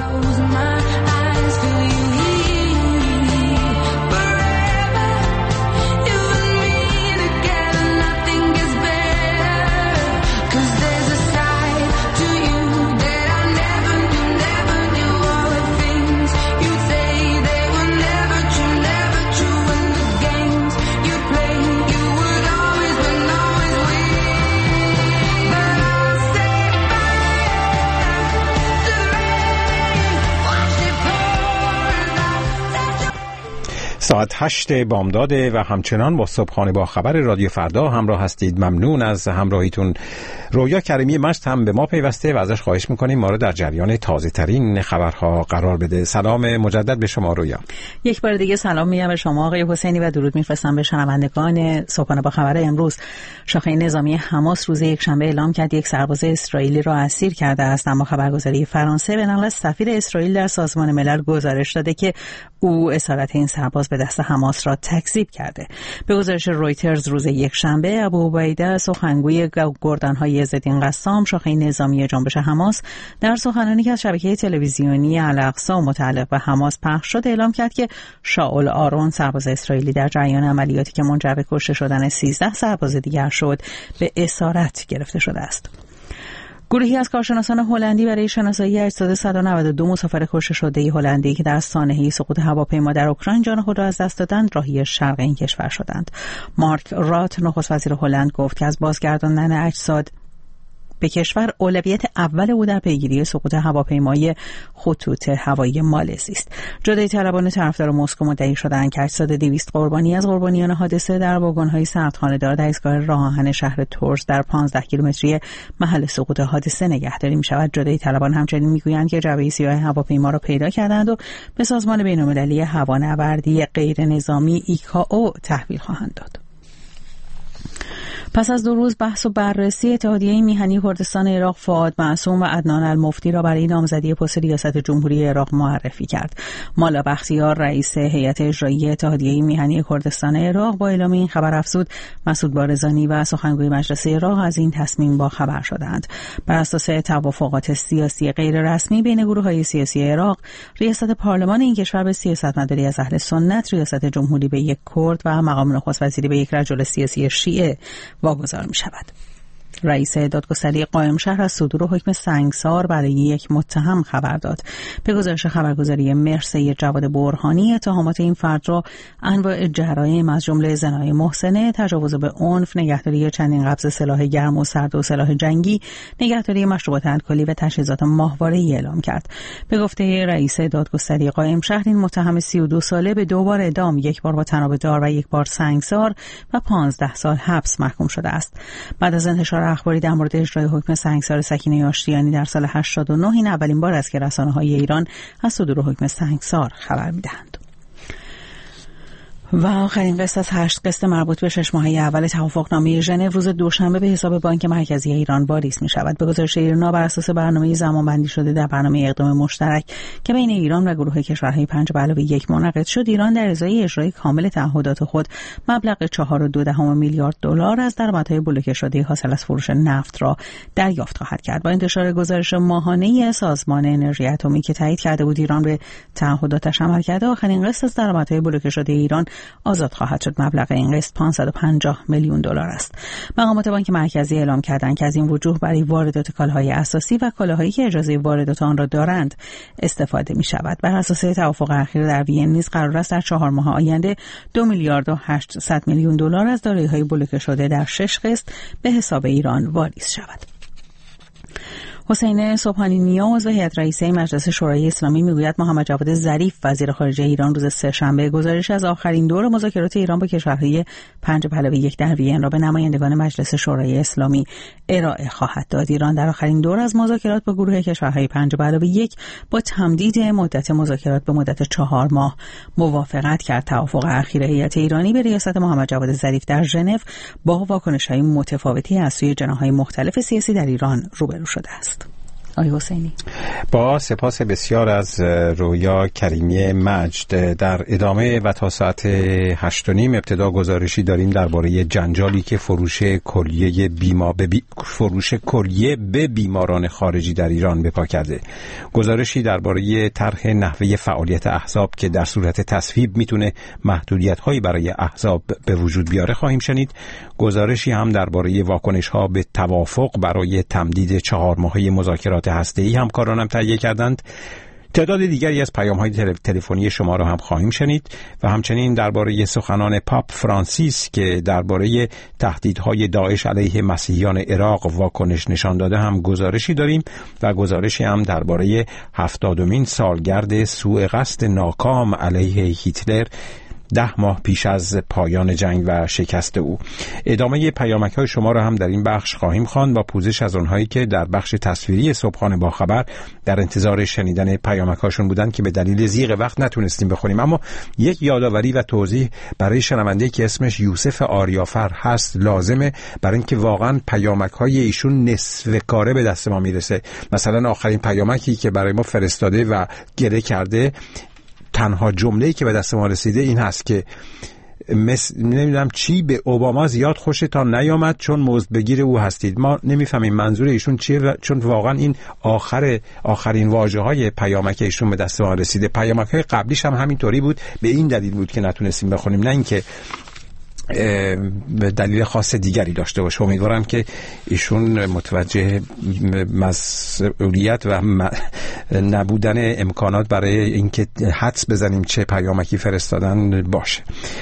ساعت 8 بامداد و همچنان با صبحانه با خبر رادیو فردا همراه هستید. ممنون از همراهیتون. رویا کریمی مشت هم به ما پیوسته و ازش خواهش میکنیم ما رو در جریان تازه ترین خبرها قرار بده. سلام مجدد به شما رویا.
یک بار دیگه سلام میگم به شما آقای حسینی و درود میفرستم به شنوندگان صبحانه با خبر امروز. شاخه نظامی حماس روز یکشنبه اعلام کرد یک سرباز اسرائیلی را اسیر کرده است، اما خبرگزاری فرانسه به نقل از سفیر اسرائیل در سازمان ملل گزارش داده که او اسارت این سرباز به دست حماس را تکذیب کرده. به گزارش رویترز روز یکشنبه ابو عبیده سخنگوی گردنهای عزالدین قسام شاخه نظامی جنبش حماس در سخنرانی که از شبکه تلویزیونی الاقصی متعلق به حماس پخش شد اعلام کرد که شاول آرون سرباز اسرائیلی در جریان عملیاتی که منجر به کشته شدن 13 سرباز دیگر شد به اسارت گرفته شده است. گروهی از کارشناسان هلندی برای شناسایی اجساد 192 مسافر کشته شده هلندی که در سانحه سقوط هواپیما در اوکراین جان خود را از دست دادند راهی شرق این کشور شدند. مارک رات نخست وزیر هلند گفت که از بازگرداندن اجساد به کشور اولویت اول او در پیگیری سقوط هواپیمای خطوط هوایی مالزی است. جدایی طلبان طرفدار مسکو مدعی شدند که اجساد 200 قربانی از قربانیان حادثه در واگن‌های سردخانه‌دار در ایستگاه راه آهن شهر تورس در 15 کیلومتری محل سقوط حادثه نگهداری می‌شود. جدایی طلبان همچنین می‌گویند که جعبه سیاه هواپیما را پیدا کردند و به سازمان بین‌المللی هوانوردی غیر نظامی ایکائو تحویل خواهند داد. پس از 2 روز بحث و بررسی اتحادیه میهنی کردستان عراق فؤاد معصوم و عدنان المفتی را برای نامزدی پست ریاست جمهوری عراق معرفی کرد. مالا بختیار رئیس هیئت اجرایی اتحادیه میهنی کردستان عراق با اعلام این خبر افزود مسعود بارزانی و سخنگوی مجلس عراق از این تصمیم با خبر شدند. بر اساس توافقات سیاسی غیر رسمی بین گروه‌های سیاسی عراق، ریاست پارلمان این کشور به سیاستمداری از اهل سنت، ریاست جمهوری به یک کرد و مقام نخست وزیری به یک رجل سیاسی شیعه واگذار می شود. رئیس دادگستری قائم شهر از صدور حکم سنگسار برای یک متهم خبر داد. به گزارش خبرگزاری مرسی جواد برهانی اتهامات این فرد را انواع جرایم از جمله زنای محسنه، تجاوز به عنف، نگهداری چندین قبض سلاح گرم و سرد و سلاح جنگی، نگهداری مشروبات الکلی و تجهیزات ماهواره‌ای اعلام کرد. به گفته رئیس دادگستری قائم شهر این متهم 32 ساله به 2 بار اعدام، 1 بار با طناب دار و 1 بار سنگسار و 15 سال حبس محکوم شده است. بعد از انتشار اخباری در مورد اجرای حکم سنگسار سکینه آشتیانی در سال 89 این اولین بار است که رسانه‌های ایران از صدور حکم سنگسار خبر می‌دهند. و آخرین قسط از 8 قسط مربوط به 6 ماهه اول توافقنامه ژنو روز دوشنبه به حساب بانک مرکزی ایران واریز می شود. به گزارش ایرنا بر اساس برنامه زمانبندی شده در برنامه اقدام مشترک که بین ایران و گروه کشورهای 5+1 منعقد شد، ایران در ازای اجرای کامل تعهدات خود مبلغ 4.2 میلیارد دلار از درآمدهای بلوکه شده حاصل از فروش نفت را دریافت خواهد کرد. با انتشار گزارش ماهانه سازمان انرژی اتمی که تایید کرده بود ایران به تعهداتش عمل کرده، آخرین قسط از درآمدهای بلوکه شده ایران آزاد خواهد شد. مبلغ این قسط 550 میلیون دلار است. مقامات بانک مرکزی اعلام کردند که از این وجوه برای واردات کالاهای اساسی و کالاهایی که اجازه واردات آن را دارند استفاده می شود. بر اساس توافق اخیر در وین نیز قرار است در 4 ماه آینده 2 میلیارد و 800 میلیون دلار از دارایی‌های بلوکه شده در 6 قسط به حساب ایران واریز شود. حسین صبحانی نیاز و هیئت رئیسه مجلس شورای اسلامی میگوید محمد جواد ظریف وزیر خارجه ایران روز سه‌شنبه گزارش از آخرین دور مذاکرات ایران با کشورهای 5+1 در وین را به نمایندگان مجلس شورای اسلامی ارائه خواهد داد. ایران در آخرین دور از مذاکرات با گروه کشورهای 5+1 با تمدید مدت مذاکرات به مدت 4 ماه موافقت کرد. توافق اخیر هیئت ایرانی به ریاست محمد جواد ظریف در ژنو با واکنش‌های متفاوتی از سوی جناح‌های مختلف سیاسی در ایران روبرو شده است. آقای حسینی.
با سپاس بسیار از رویا کریمی مجد. در ادامه و تا ساعت 8:30 ابتدا گزارشی داریم درباره جنجالی که فروش کلیه به بیماران خارجی در ایران به پا کرده. گزارشی درباره طرح نحوه فعالیت احزاب که در صورت تصویب میتونه محدودیت‌هایی برای احزاب به وجود بیاره خواهیم شنید. گزارشی هم درباره واکنش‌ها به توافق برای تمدید 4 ماهه مذاکرات هسته‌ای همکارانم تهیه کردند. تعداد دیگری از پیام‌های تلفنی شما را هم خواهیم شنید و همچنین درباره سخنان پاپ فرانسیس که درباره تهدیدهای داعش علیه مسیحیان عراق واکنش نشان داده هم گزارشی داریم و گزارشی هم درباره 70مین سالگرد سوء قصد ناکام علیه هیتلر 10 ماه پیش از پایان جنگ و شکست او. ادامه پیامک‌های شما را هم در این بخش خواهیم خواند با پوزش از اونهایی که در بخش تصویری صبحانه با خبر در انتظار شنیدن پیامک‌هاشون بودند که به دلیل ضیق وقت نتونستیم بخونیم. اما یک یادآوری و توضیح برای شنونده‌ای که اسمش یوسف آریافر هست لازمه، برای اینکه واقعا پیامک‌های ایشون نصف کاره به دست ما میرسه. مثلا آخرین پیامکی که برای ما فرستاده و گله کرده، تنها جمله‌ای که به دست ما رسیده این هست که نمیدونم چی به اوباما زیاد خوشتان نیامد چون مزد بگیر او هستید. ما نمیفهمیم منظور ایشون چیه، چون واقعا این آخرین واژه‌های پیامک ایشون به دست ما رسیده. پیامک‌های قبلیش هم همینطوری بود، به این دلیل بود که نتونستیم بخونیم، نه اینکه به دلیل خاص دیگری داشته باشه. امیدوارم که ایشون متوجه مسئولیت و نبودن امکانات برای اینکه حدس بزنیم چه پیامکی فرستادن باشه.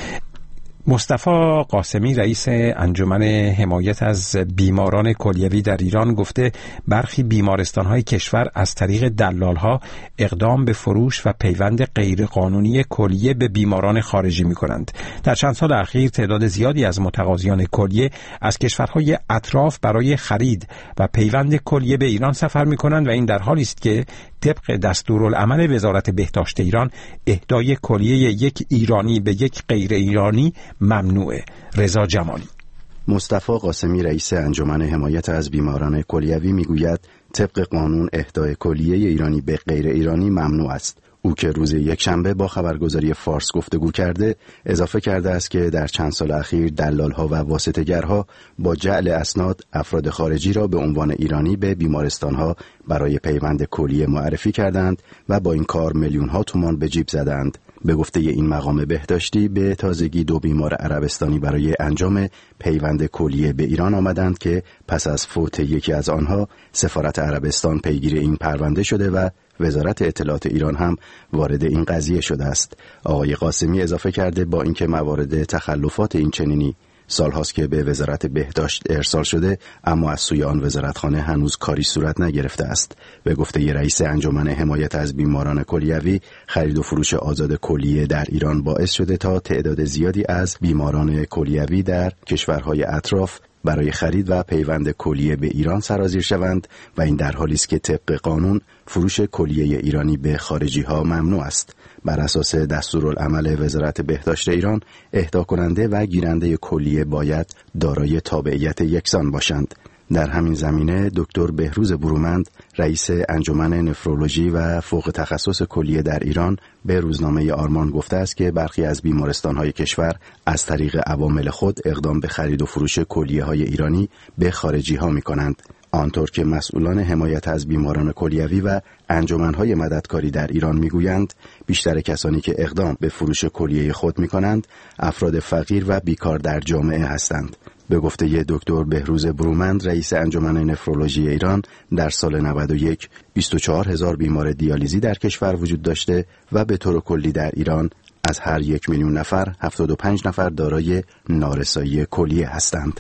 مصطفی قاسمی رئیس انجمن حمایت از بیماران کلیوی در ایران گفته برخی بیمارستان‌های کشور از طریق دلال‌ها اقدام به فروش و پیوند غیرقانونی کلیه به بیماران خارجی می‌کنند. در چند سال اخیر تعداد زیادی از متقاضیان کلیه از کشورهای اطراف برای خرید و پیوند کلیه به ایران سفر می‌کنند و این در حالی است که طبق دستورالعمل وزارت بهداشت ایران اهدای کلیه یک ایرانی به یک غیر ایرانی ممنوعه. رضا جمالی.
مصطفی قاسمی رئیس انجمن حمایت از بیماران کلیوی میگوید طبق قانون اهدای کلیه ایرانی به غیر ایرانی ممنوع است. او که روز یکشنبه با خبرگزاری فارس گفتگو کرده اضافه کرده است که در چند سال اخیر دلال‌ها و واسطه‌گرها با جعل اسناد افراد خارجی را به عنوان ایرانی به بیمارستان‌ها برای پیوند کلیه معرفی کردند و با این کار میلیون‌ها تومان به جیب زدند. به گفته این مقام بهداشتی به تازگی 2 بیمار عربستانی برای انجام پیوند کلیه به ایران آمدند که پس از فوت یکی از آنها سفارت عربستان پیگیر این پرونده شده و وزارت اطلاعات ایران هم وارد این قضیه شده است. آقای قاسمی اضافه کرده با اینکه موارد تخلفات این چنینی سالهاست که به وزارت بهداشت ارسال شده، اما از سوی آن وزارتخانه هنوز کاری صورت نگرفته است. به گفته رئیس انجمن حمایت از بیماران کلیوی، خرید و فروش آزاد کلیه در ایران باعث شده تا تعداد زیادی از بیماران کلیوی در کشورهای اطراف برای خرید و پیوند کلیه به ایران سرازیر شوند و این در حالی است که طبق قانون فروش کلیه ایرانی به خارجی ها ممنوع است. بر اساس دستورالعمل وزارت بهداشت ایران، اهدا کننده و گیرنده کلیه باید دارای تابعیت یکسان باشند. در همین زمینه دکتر بهروز برومند رئیس انجمن نفرولوژی و فوق تخصص کلیه در ایران به روزنامه آرمان گفته است که برخی از بیمارستان‌های کشور از طریق عوامل خود اقدام به خرید و فروش کلیه‌های ایرانی به خارجی‌ها می‌کنند. آنطور که مسئولان حمایت از بیماران کلیوی و انجمن‌های مددکاری در ایران می‌گویند، بیشتر کسانی که اقدام به فروش کلیه خود می‌کنند افراد فقیر و بیکار در جامعه هستند. به گفته دکتر بهروز برومند رئیس انجمن نفرولوژی ایران، در سال 91 24,000 بیمار دیالیزی در کشور وجود داشته و به طور کلی در ایران از هر 1 میلیون نفر 75 نفر دارای نارسایی کلیه هستند.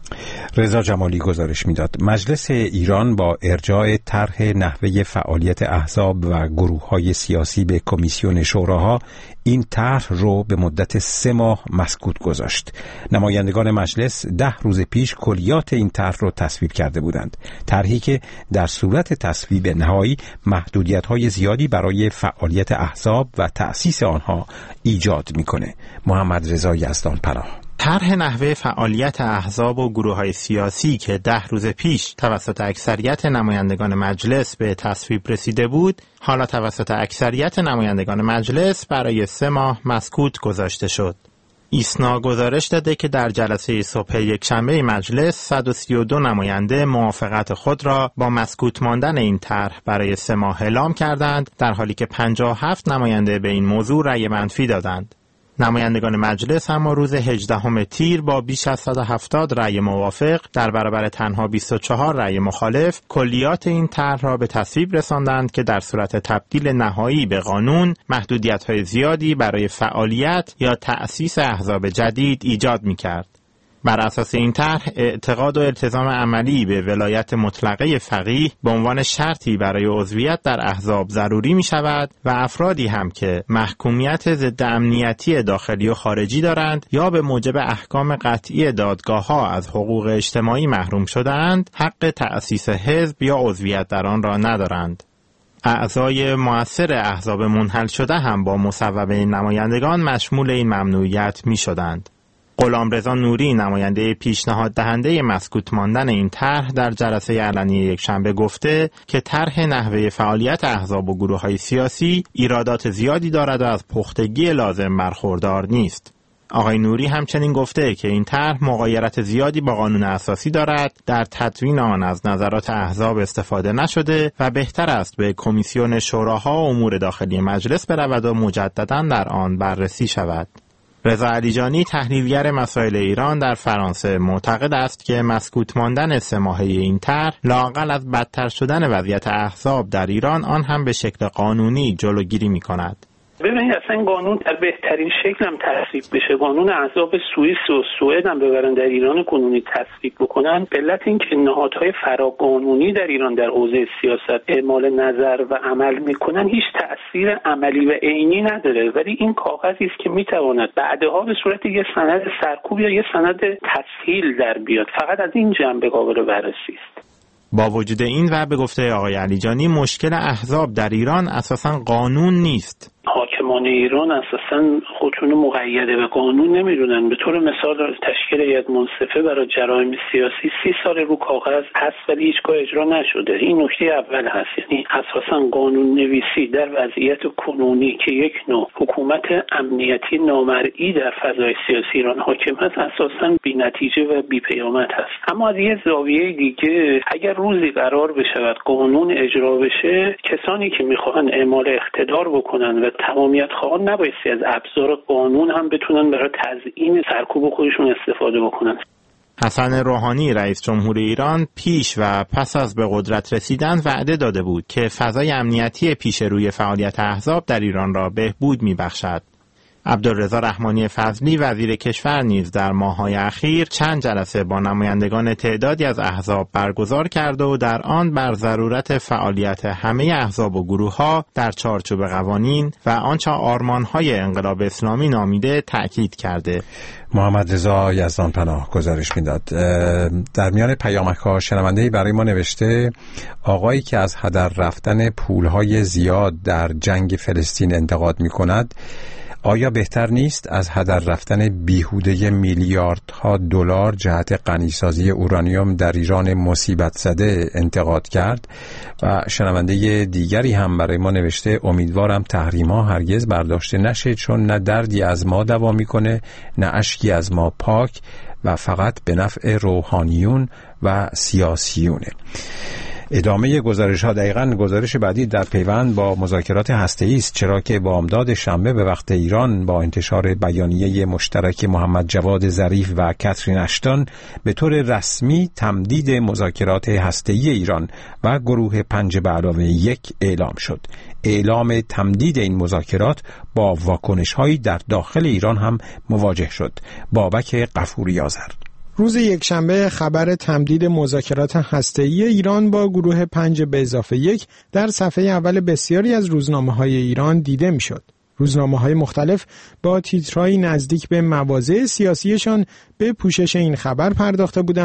رضا جمالی گزارش میداد. مجلس ایران با ارجاع طرح نحوه فعالیت احزاب و گروه‌های سیاسی به کمیسیون شوراها این طرح رو به مدت 3 ماه مسکوت گذاشت. نمایندگان مجلس 10 روز پیش کلیات این طرح رو تصویب کرده بودند. طرحی که در صورت تصویب نهایی محدودیت‌های زیادی برای فعالیت احزاب و تأسیس آنها ایجاد می‌کنه. محمد رضا یزدان پناه.
طرح نحوه فعالیت احزاب و گروه‌های سیاسی که 10 روز پیش توسط اکثریت نمایندگان مجلس به تصویب رسیده بود، حالا توسط اکثریت نمایندگان مجلس برای 3 ماه مسکوت گذاشته شد. ایسنا گزارش داده که در جلسه صبح یکشنبه مجلس 132 نماینده موافقت خود را با مسکوت ماندن این طرح برای 3 ماه اعلام کردند، در حالی که 57 نماینده به این موضوع رأی منفی دادند. نمایندگان مجلس اما روز 18 تیر با بیش از 170 رأی موافق در برابر تنها 24 رأی مخالف کلیات این طرح را به تصویب رساندند که در صورت تبدیل نهایی به قانون محدودیت‌های زیادی برای فعالیت یا تأسیس احزاب جدید ایجاد می‌کرد. بر اساس این طرح اعتقاد و التزام عملی به ولایت مطلقه فقیه به عنوان شرطی برای عضویت در احزاب ضروری می شود و افرادی هم که محکومیت ضد امنیتی داخلی و خارجی دارند یا به موجب احکام قطعی دادگاه‌ها از حقوق اجتماعی محروم شده‌اند حق تأسیس حزب یا عضویت در آن را ندارند. اعضای مؤثر احزاب منحل شده هم با مصوبه نمایندگان مشمول این ممنوعیت می شدند. غلامرضا نوری نماینده پیشنهاد دهنده مسکوت ماندن این طرح در جلسه علنی یکشنبه گفته که طرح نحوه فعالیت احزاب و گروه‌های سیاسی ایرادات زیادی دارد و از پختگی لازم برخوردار نیست. آقای نوری همچنین گفته که این طرح مغایرت زیادی با قانون اساسی دارد، در تدوین آن از نظرات احزاب استفاده نشده و بهتر است به کمیسیون شوراها و امور داخلی مجلس برود و مجدداً در آن بررسی شود. رضا علیجانی تحلیلگر مسائل ایران در فرانسه معتقد است که مسکوت ماندن 3 ماهه این طرح لااقل از بدتر شدن وضعیت احزاب در ایران آن هم به شکل قانونی جلوگیری می‌کند.
ببینید اصلا قانون در بهترین شکل هم تصویب بشه، قانون احزاب سوئیس و سوئد هم ببرن در ایران کنونی تصویب بکنن، به علت اینکه نهادهای فراقانونی در ایران در حوزه سیاست اعمال نظر و عمل میکنن هیچ تأثیر عملی و عینی نداره، ولی این کاغذی است که میتواند بعدها به صورت یه سند سرکوب یا یه سند تسهیل در بیاد، فقط از این جنبه قابل بررسی است.
با وجود این و به گفته آقای علیجانی مشکل احزاب در ایران اساساً قانون نیست.
حاکمان ایران اساساً خودشون مقید به قانون نمیدونن. به طور مثال تشکیل هیئت منصفه برای جرایم سیاسی 30 سال رو کاغذ هست ولی هیچگاه اجرا نشده. این نکته اول هست، یعنی اساساً قانون نویسی در وضعیت کنونی که یک نوع حکومت امنیتی نامرئی در فضای سیاسی ایران حاکم هست اساساً بی‌نتیجه و بی‌پیامد هست. اما از یه زاویه دیگه اگر روزی قرار بشود قانون اجرا بشه، کسانی که میخوان اعمال اقتدار بکنن و تمامیت خواهان نبایستی از ابزار قانون هم بتونن برای تزیین سرکوب خودشون استفاده بکنن.
حسن روحانی رئیس جمهور ایران پیش و پس از به قدرت رسیدن وعده داده بود که فضای امنیتی پیش روی فعالیت احزاب در ایران را بهبود می‌بخشد. عبدالرضا رحمانی فضلی وزیر کشور نیز در ماه‌های اخیر چند جلسه با نمایندگان تعدادی از احزاب برگزار کرد و در آن بر ضرورت فعالیت همه احزاب و گروه‌ها در چارچوب قوانین و آنچه آرمان‌های انقلاب اسلامی نامیده تأکید کرده.
محمد رضا یزدانپناه گزارش میداد. در میان پیامک‌ها شنونده‌ای برای ما نوشته آقایی که از هدر رفتن پول‌های زیاد در جنگ فلسطین انتقاد می‌کند، آیا بهتر نیست از هدر رفتن بیهوده میلیاردها دلار جهت غنیسازی اورانیوم در ایران مصیبت زده انتقاد کرد؟ و شنونده دیگری هم برای ما نوشته امیدوارم تحریم‌ها هرگز برداشته نشه، چون نه دردی از ما دوا میکنه نه اشکی از ما پاک و فقط به نفع روحانیون و سیاسیونه. ادامه گزارش ها دقیقاً گزارش بعدی در پیوند با مذاکرات هسته‌ای است، چرا که بامداد شنبه به وقت ایران با انتشار بیانیه مشترک محمد جواد ظریف و کاترین اشتون به طور رسمی تمدید مذاکرات هسته‌ای ایران و گروه 5+1 اعلام شد. اعلام تمدید این مذاکرات با واکنش‌هایی در داخل ایران هم مواجه شد. بابک غفوری آذر.
روز یکشنبه خبر تمدید مذاکرات هسته‌ای ایران با گروه 5+1 در صفحه اول بسیاری از روزنامه‌های ایران دیده می‌شد. روزنامه‌های مختلف با تیترهای نزدیک به مواضع سیاسیشان به پوشش این خبر پرداخته بودند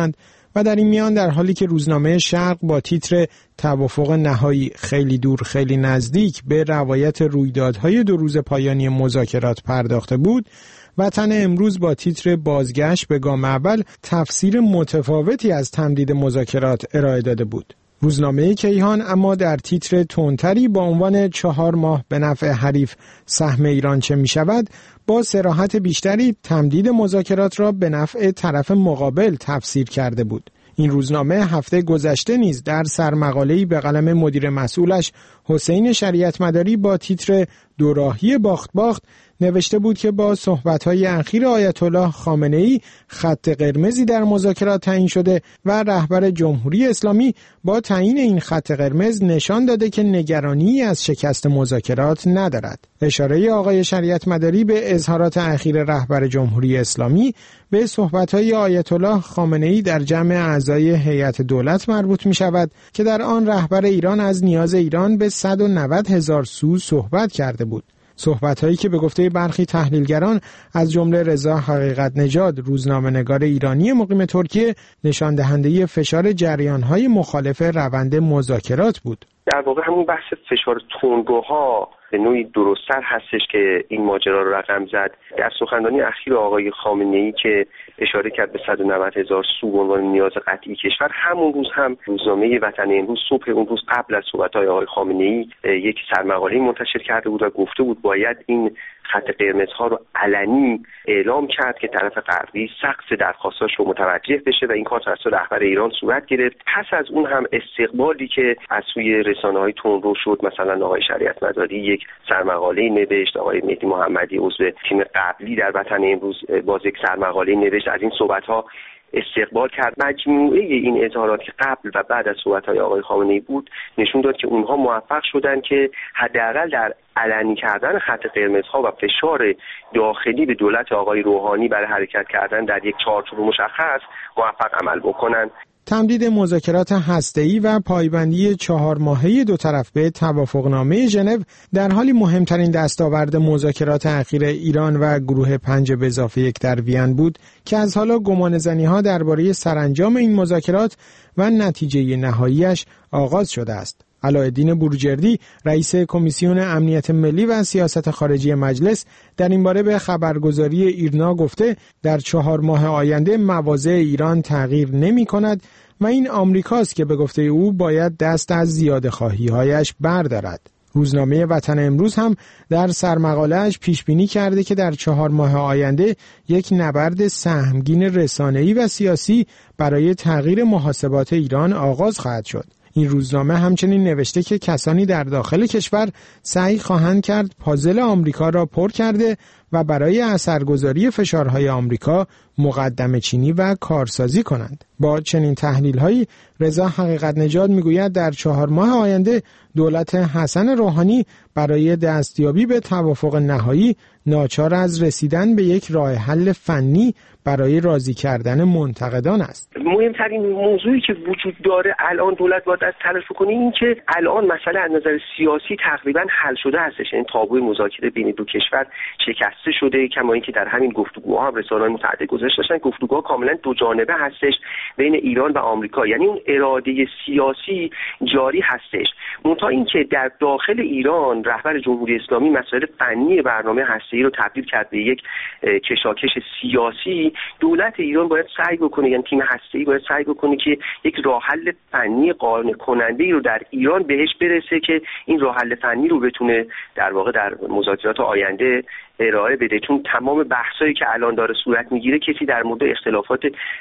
و در این میان در حالی که روزنامه شرق با تیتر توافق نهایی خیلی دور خیلی نزدیک به روایت رویدادهای 2 روز پایانی مذاکرات پرداخته بود، وطن امروز با تیتر بازگشت به گام اول تفسیر متفاوتی از تمدید مذاکرات ارائه داده بود. روزنامه کیهان اما در تیتر تندتری با عنوان 4 ماه به نفع حریف سهم ایران چه می شود با صراحت بیشتری تمدید مذاکرات را به نفع طرف مقابل تفسیر کرده بود. این روزنامه هفته گذشته نیز در سرمقاله‌ای به قلم مدیر مسئولش حسین شریعت مداری با تیتر دوراهی باخت باخت نوشته بود که با صحبت‌های اخیر آیت الله خامنه‌ای خط قرمزی در مذاکرات تعیین شده و رهبر جمهوری اسلامی با تعیین این خط قرمز نشان داده که نگرانی از شکست مذاکرات ندارد. اشاره آقای شریعت مداری به اظهارات اخیر رهبر جمهوری اسلامی به صحبت‌های آیت الله خامنه‌ای در جمع اعضای هیئت دولت مربوط می‌شود که در آن رهبر ایران از نیاز ایران به 190,000 سو صحبت کرده بود. صحبت‌هایی که به گفته برخی تحلیلگران از جمله رضا حقیقت نژاد روزنامه‌نگار ایرانی مقیم ترکیه نشان دهنده فشار جریان‌های مخالف روند مذاکرات بود.
در واقع همون بحث فشار تندروها به نوعی درست‌تر هستش که این ماجرا رو رقم زد. در سخنرانی اخیر آقای خامنه‌ای که اشاره کرد به 190,000 سو به عنوان نیاز قطعی کشور، همون روز هم روزنامه وطن امروز صبح اون روز قبل از صحبت‌های آقای خامنه‌ای یک سرمقاله منتشر کرده بود و گفته بود باید این خط قرمزها رو علنی اعلام کرد که طرف غربی سقف درخواستاش رو متوجه بشه و این کار توسط رهبر ایران صورت گرفت. پس از اون هم استقبالی که از سوی رسانه‌های تندرو شد، مثلا آقای شریعت مداری یک سرمقاله نوشت، آقای مهدی محمدی عضو تیم قبلی در وطن امروز باز یک سرمقاله نوشت، از این صحبت‌ها استقبال کرد. مجموعه این اظهارات که قبل و بعد از صحبت‌های آقای خامنه‌ای بود نشون داد که اونها موفق شدن که حداقل در علنی کردن خط قرمزها و فشار داخلی به دولت آقای روحانی برای حرکت کردن در یک چارچوب مشخص موفق عمل بکنن.
تمدید مذاکرات هسته‌ای و پایبندی 4 ماهه دو طرف به توافقنامه ژنو در حالی مهمترین دستاورد مذاکرات اخیر ایران و گروه 5+1 در وین بود که از حالا گمانه‌زنی‌ها درباره سرانجام این مذاکرات و نتیجه نهاییش آغاز شده است. علاءالدین بروجردی رئیس کمیسیون امنیت ملی و سیاست خارجی مجلس در این باره به خبرگزاری ایرنا گفته در 4 ماه آینده مواضع ایران تغییر نمی کند و این آمریکاست که به گفته او باید دست از زیاده‌خواهی‌هایش بردارد. روزنامه وطن امروز هم در سرمقاله‌اش پیش بینی کرده که در 4 ماه آینده یک نبرد سهمگین رسانه‌ای و سیاسی برای تغییر محاسبات ایران آغاز خواهد شد. این روزنامه همچنین نوشته که کسانی در داخل کشور سعی خواهند کرد پازل آمریکا را پر کرده و برای اثرگذاری فشارهای آمریکا مقدمه چینی و کارسازی کنند. با چنین تحلیل‌هایی رضا حقیقت نژاد میگوید در 4 ماه آینده دولت حسن روحانی برای دستیابی به توافق نهایی ناچار از رسیدن به یک راه حل فنی برای راضی کردن منتقدان است.
مهمترین موضوعی که وجود داره الان دولت باید از تلاش کنه این که الان مسئله از نظر سیاسی تقریبا حل شده هستش. این تابوی مذاکره بین دو کشور شکسته شده، کما اینکه در همین گفتگوها هم رسانه‌های متعدد گزارش داشتن گفتگوها کاملا دو جانبه هستش بین ایران و آمریکا، یعنی اون اراده سیاسی جاری هستش. منتها اینکه در داخل ایران رهبر جمهوری اسلامی مسائل فنی برنامه هسته‌ای رو تبدیل کرد به یک کشاکش سیاسی. دولت ایران باید سعی بکنه، یعنی تیم هسته‌ای باید سعی بکنه که یک راه حل فنی قانع کننده‌ای رو در ایران بهش برسه که این راه حل فنی رو بتونه در واقع در مذاکرات آینده ارائه بده، چون تمام بحثایی که الان داره صورت میگیره کسی در مورد اختلافات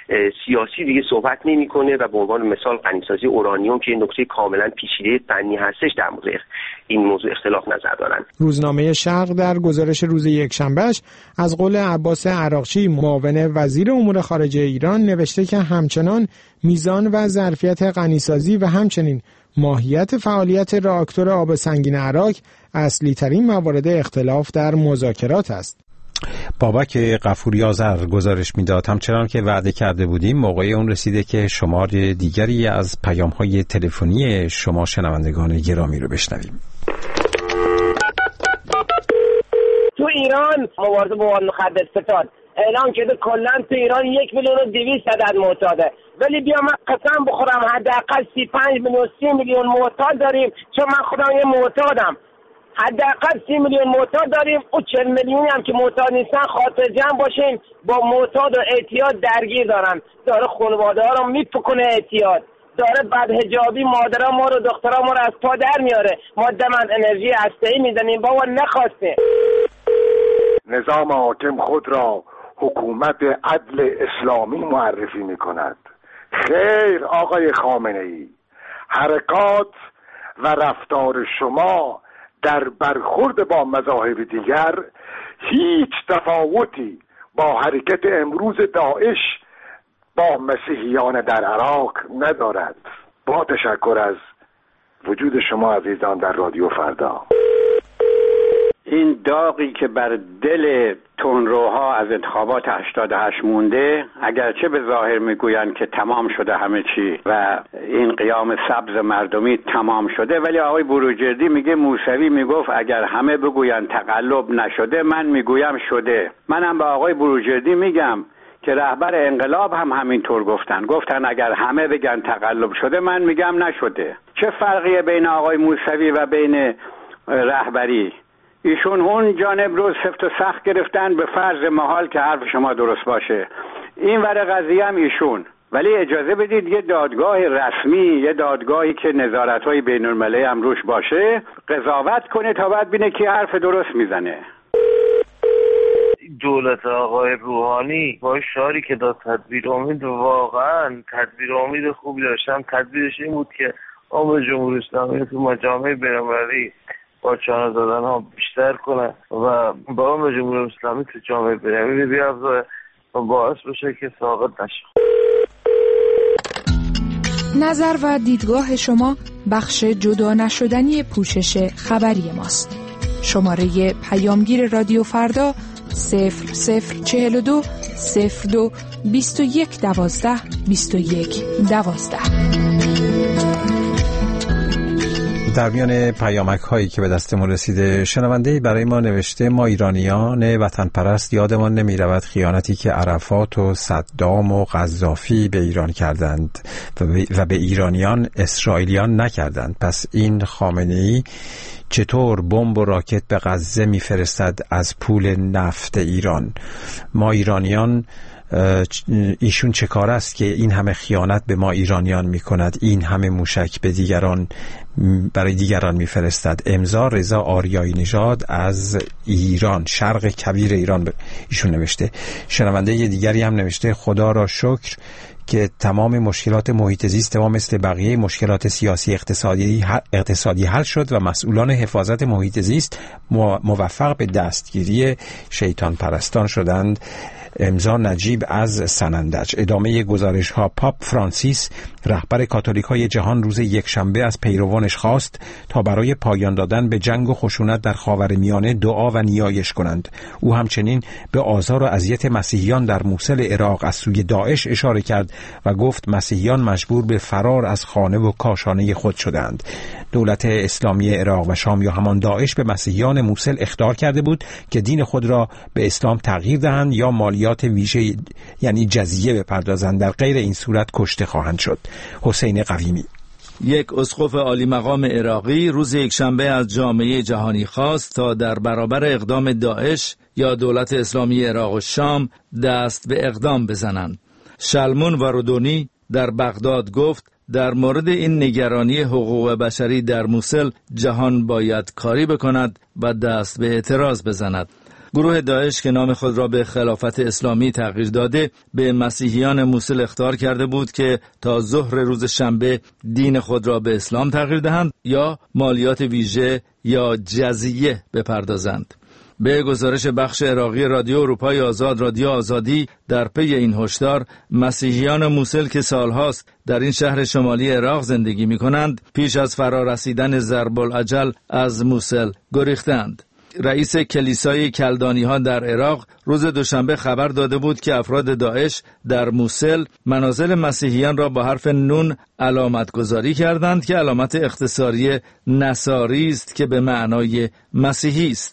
سیاسی دیگه صحبت نمیکنه و به عنوان مثال غنیسازی اورانیوم که نکته کاملا پیچیده فنی هستش در مورد این موضوع اختلاف نظر دارن.
روزنامه شرق در گزارش روز یکشنبهش از قول عباس عراقچی معاون وزیر امور خارجه ایران نوشته که همچنان میزان و ظرفیت غنیسازی و همچنین ماهیت فعالیت راکتور آب سنگین عراق اصلی ترین موارد اختلاف در مذاکرات است.
بابک غفوری آذر گزارش میداد همچنان که وعده کرده بودیم موقع اون رسیده که شمار دیگری از پیام‌های تلفنی شما شنوندگان گرامی رو بشنویم.
تو ایران مبارزه با مواد مخدر ستاد اعلام کرده کلا تو ایران 1,200,000 عدد معتاده، ولی بیا من قسم بخورم حداقل 35 میلیون 30 میلیون معتاد داریم، چون من خودم یه معتادم. حداقل 30 میلیون معتاد داریم، او 40 میلیونی هم که معتاد نیستن خاطر جمع باشیم. با معتاد و اعتیاد درگیر دارن، داره خانواده ها رو میپکنه اعتیاد، داره بدحجابی مادرها ما رو دخترها ما رو از پا در میاره. ما دمن انرژی هسته‌ای میزنیم، بابا نخواسته.
نظام حاکم خود را حکومت عدل اسلامی معرفی میکند. خیر آقای خامنه‌ای، حرکات و رفتار شما در برخورد با مذاهب دیگر هیچ تفاوتی با حرکت امروز داعش با مسیحیان در عراق ندارد. با تشکر از وجود شما عزیزان در رادیو فردا.
این داغی که بر دل تندروها از انتخابات 88 مونده، اگرچه به ظاهر میگویند که تمام شده همه چی و این قیام سبز مردمی تمام شده، ولی آقای بروجردی میگه موسوی میگفت اگر همه بگویند تقلب نشده، من میگویم شده. منم به آقای بروجردی میگم که رهبر انقلاب هم همینطور گفتن اگر همه بگن تقلب شده، من میگم نشده. چه فرقیه بین آقای موسوی و بین رهبری؟ ایشون اون جانب رو سفت و سخت گرفتن، به فرض محال که حرف شما درست باشه. این ور قضیه هم ایشون. ولی اجازه بدید یه دادگاه رسمی، یه دادگاهی که نظارت‌های بین‌المللی هم روش باشه، قضاوت کنه تا بعد بینه که حرف درست میزنه.
دولت آقای روحانی با شعاری که داد تدبیر امید، واقعا تدبیر امید خوبی داشتم. تدبیرش این بود که عمر جمهوری اسلامی تو مجامع بین‌المللی با چانه دادن ها بیشتر کنه و با عمر جمهوری اسلامی تو جامعه بین‌المللی بیافزایه و باعث بشه که ساقط نشه.
نظر و دیدگاه شما بخش جدا نشدنی پوشش خبری ماست. شماره پیامگیر رادیو فردا 0042 02 21 12 21 12.
در میان پیامک هایی که به دستمون رسیده، شنونده‌ای برای ما نوشته ما ایرانیان وطن پرست یادمان نمی رود خیانتی که عرفات و صدام و قذافی به ایران کردند و به ایرانیان اسرائیلیان نکردند. پس این خامنه‌ای چطور بمب و راکت به غزه میفرستد از پول نفت ایران؟ ما ایرانیان، ایشون چه کار است که این همه خیانت به ما ایرانیان می کند، این همه موشک به دیگران برای دیگران میفرستد؟ امضا رضا آریایی نژاد از ایران، شرق کبیر ایران ایشون نوشته. شنونده دیگری هم نوشته خدا را شکر که تمام مشکلات محیط زیست ما مثل بقیه مشکلات سیاسی اقتصادی حل شد و مسئولان حفاظت محیط زیست موفق به دستگیری شیطان پرستان شدند. امضا نجیب از سنندج. ادامه گزارش ها. پاپ فرانسیس رهبر کاتولیکای جهان روز یکشنبه از پیروانش خواست تا برای پایان دادن به جنگ و خشونت در خاورمیانه دعا و نیایش کنند. او همچنین به آزار و اذیت مسیحیان در موصل عراق از سوی داعش اشاره کرد و گفت مسیحیان مجبور به فرار از خانه و کاشانه خود شدند. دولت اسلامی عراق و شام یا همان داعش به مسیحیان موصل اخطار کرده بود که دین خود را به اسلام تغییر دهند یا مالیات ویژه یعنی جزیه بپردازند، در غیر این صورت کشته خواهند شد. حسین قویمی.
یک اسقف عالی مقام عراقی روز یکشنبه از جامعه جهانی خواست تا در برابر اقدام داعش یا دولت اسلامی عراق و شام دست به اقدام بزنند. شلمون واردونی در بغداد گفت در مورد این نگرانی حقوق بشری در موصل جهان باید کاری بکند و دست به اعتراض بزند. گروه داعش که نام خود را به خلافت اسلامی تغییر داده به مسیحیان موصل اخطار کرده بود که تا ظهر روز شنبه دین خود را به اسلام تغییر دهند یا مالیات ویژه یا جزیه بپردازند. به گزارش بخش عراقی رادیو اروپای آزاد رادیو آزادی، در پی این هشدار مسیحیان موصل که سالهاست در این شهر شمالی عراق زندگی می کنند پیش از فرارسیدن ضرب الاجل از موصل گریختند. رئیس کلیسای کلدانی ها در عراق روز دوشنبه خبر داده بود که افراد داعش در موصل منازل مسیحیان را با حرف نون علامت گذاری کردند که علامت اختصاری نصاری است که به معنای مسیحی است.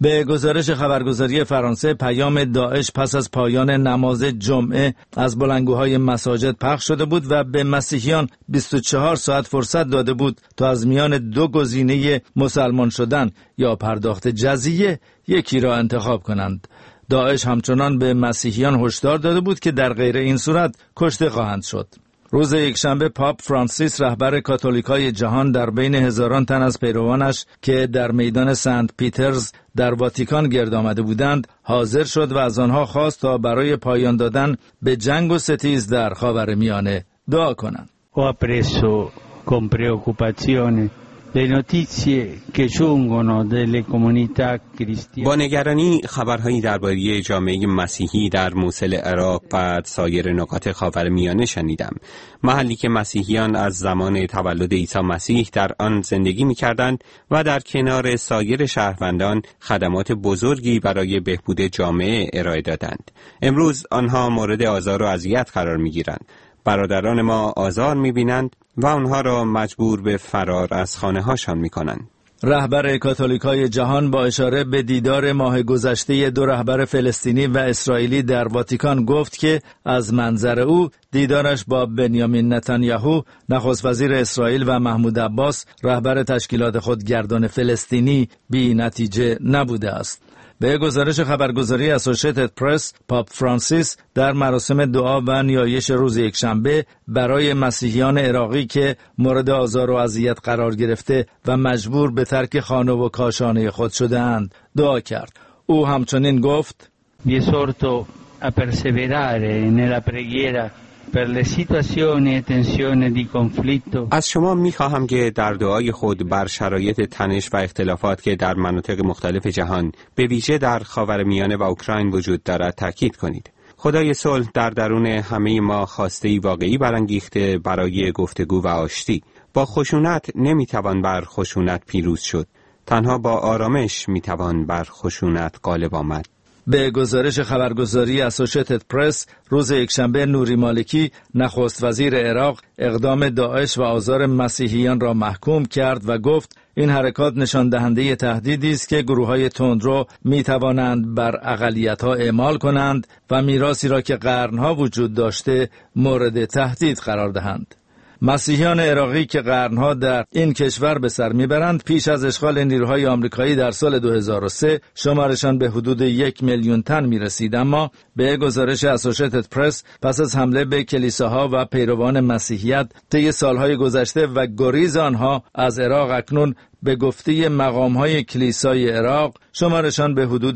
به گزارش خبرگزاری فرانسه، پیام داعش پس از پایان نماز جمعه از بلندگوهای مساجد پخش شده بود و به مسیحیان 24 ساعت فرصت داده بود تا از میان دو گزینه مسلمان شدن یا پرداخت جزیه یکی را انتخاب کنند. داعش همچنان به مسیحیان هشدار داده بود که در غیر این صورت کشته خواهند شد. روز یکشنبه پاپ فرانسیس، رهبر کاتولیکای جهان، در بین هزاران تن از پیروانش که در میدان سنت پیترز در واتیکان گرد آمده بودند حاضر شد و از آنها خواست تا برای پایان دادن به جنگ و ستیز در خاورمیانه دعا کنند.
Ho appreso con preoccupazione le notizie che giungono delle comunità cristiane.
با نگرانی خبرهایی درباره جامعه مسیحی در موصل عراق و سایر نقاط خاورمیانه شنیدم. محلی که مسیحیان از زمان تولد عیسی مسیح در آن زندگی می‌کردند و در کنار سایر شهروندان خدمات بزرگی برای بهبود جامعه ارائه دادند. امروز آنها مورد آزار و اذیت قرار می‌گیرند. برادران ما آزار می‌بینند و آنها را مجبور به فرار از خانه‌هاشان می‌کنند.
رهبر کاتولیکای جهان با اشاره به دیدار ماه گذشته دو رهبر فلسطینی و اسرائیلی در واتیکان گفت که از منظر او دیدارش با بنیامین نتانیاهو، نخست وزیر اسرائیل، و محمود عباس، رهبر تشکیلات خودگردان فلسطینی، بی نتیجه نبوده است. به گزارش خبرگزاری اسوسییتد پرس، پاپ فرانسیس در مراسم دعا و نیایش روز یکشنبه برای مسیحیان عراقی که مورد آزار و اذیت قرار گرفته و مجبور به ترک خانه و کاشانه خود شده‌اند دعا کرد. او همچنین گفت:
Vi esorto a perseverare nella preghiera per le situazioni e tensioni di conflitto.
از شما می‌خواهم که در دعای خود بر شرایط تنش و اختلافات که در مناطق مختلف جهان به ویژه در خاورمیانه و اوکراین وجود دارد تاکید کنید. خدای صلح در درون همه ما خواسته‌ای واقعی برانگیخته برای گفتگو و آشتی. با خشونت نمی‌توان بر خشونت پیروز شد. تنها با آرامش می‌توان بر خشونت غالب آمد.
به گزارش خبرگزاری اسوسییتد پرس، روز یکشنبه نوری مالکی، نخست وزیر عراق، اقدام داعش و آزار مسیحیان را محکوم کرد و گفت این حرکات نشان دهنده تهدیدی است که گروه‌های تندرو می‌توانند بر اقلیت‌ها اعمال کنند و میراثی را که قرن‌ها وجود داشته مورد تهدید قرار دهند. مسیحیان عراقی که قرنها در این کشور به سر میبرند پیش از اشغال نیروهای آمریکایی در سال 2003 شمارشان به حدود 1 میلیون تن میرسید، اما به گزارش اسوسییتد پرس پس از حمله به کلیساها و پیروان مسیحیت طی سالهای گذشته و گریز آنها از عراق، اکنون به گفته مقام‌های کلیسای عراق شمارشان به حدود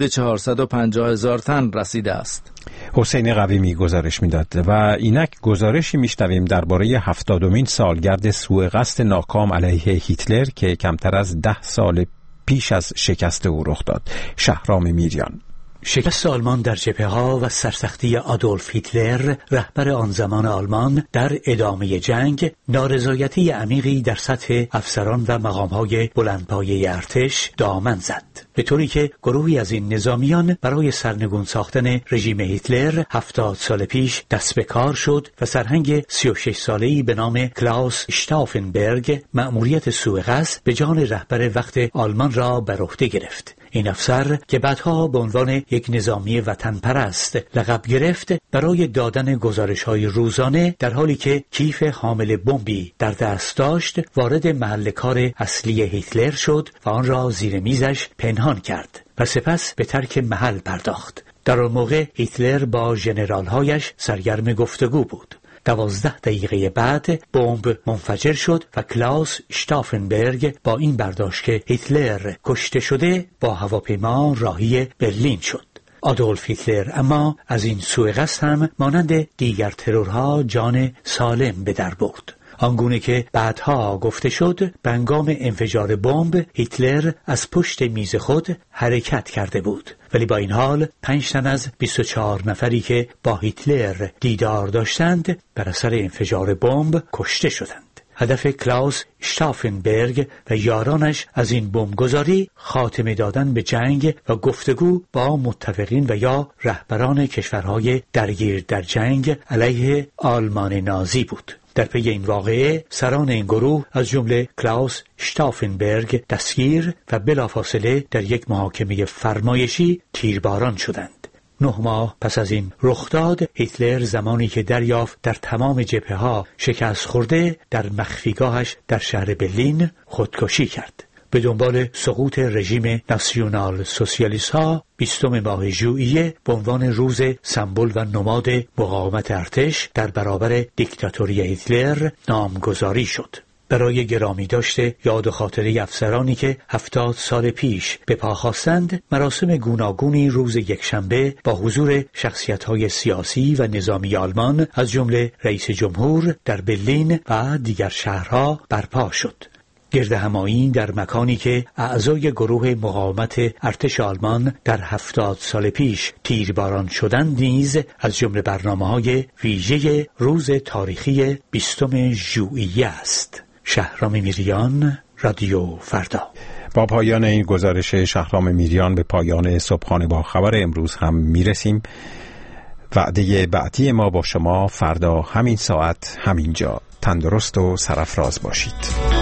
450,000 تن رسیده است.
حسین قویمی گزارش میداد و اینک گزارشی میشنویم درباره 70مین سالگرد سوء قصد ناکام علیه هیتلر که کمتر از 10 سال پیش از شکست او رخ داد. شهرام میریان.
شکست آلمان در جبهه‌ها و سرسختی آدولف هیتلر، رهبر آن زمان آلمان، در ادامه جنگ نارضایتی عمیقی در سطح افسران و مقام‌های بلندپایه ارتش دامن زد، به طوری که گروهی از این نظامیان برای سرنگون ساختن رژیم هیتلر 70 سال پیش دست به کار شد و سرهنگ 36 ساله‌ای به نام کلاوس اشتافنبرگ مأموریت سوء قصد به جان رهبر وقت آلمان را بر عهده گرفت. این افسر که بعدها به عنوان یک نظامی وطن پرست لقب گرفت، برای دادن گزارش‌های روزانه در حالی که کیف حامل بمبی در دست داشت وارد محل کار اصلی هیتلر شد و آن را زیر میزش پنهان کرد و سپس به ترک محل پرداخت. در آن موقع هیتلر با ژنرال‌هایش سرگرم گفتگو بود. 12 دقیقه بعد بمب منفجر شد و کلاوس اشتافنبرگ با این برداشت که هیتلر کشته شده با هواپیما راهی برلین شد. آدولف هیتلر اما از این سوء قصد هم مانند دیگر ترورها جان سالم به در برد. آنگونه که بعدها گفته شد به هنگام انفجار بمب هیتلر از پشت میز خود حرکت کرده بود، ولی با این حال 5 تن از 24 نفری که با هیتلر دیدار داشتند بر اثر انفجار بمب کشته شدند. هدف کلاوس اشتافنبرگ و یارانش از این بمبگذاری خاتمه دادن به جنگ و گفتگو با متفقین و یا رهبران کشورهای درگیر در جنگ علیه آلمان نازی بود. در پی این واقعه سران این گروه از جمله کلاوس شتافنبرگ دستگیر و بلافاصله در یک محاکمه فرمایشی تیرباران شدند. 9 ماه پس از این رخداد، هیتلر زمانی که دریافت در تمام جبهه‌ها شکست خورده، در مخفیگاهش در شهر برلین خودکشی کرد. به دنبال سقوط رژیم ناسیونال سوسیالیست ها 20 ماه ژوئیه به عنوان روز سمبل و نماد مقاومت ارتش در برابر دیکتاتوری هیتلر نامگذاری شد. برای گرامی داشته یاد و خاطره افسرانی که 70 سال پیش به پا خواستند، مراسم گوناگونی روز یکشنبه با حضور شخصیت‌های سیاسی و نظامی آلمان از جمله رئیس جمهور در برلین و دیگر شهرها برپا شد. گردهمایی در مکانی که اعضای گروه مقاومت ارتش آلمان در 70 سال پیش تیرباران شدند نیز از جمله برنامه‌های ویژه روز تاریخی 20 ژوئیه است. شهرام میریان، رادیو فردا.
با پایان این گزارش شهرام میریان به پایان صبحانه با خبر امروز هم میرسیم. وعده بعدی ما با شما فردا همین ساعت همینجا. تندرست و سرافراز باشید.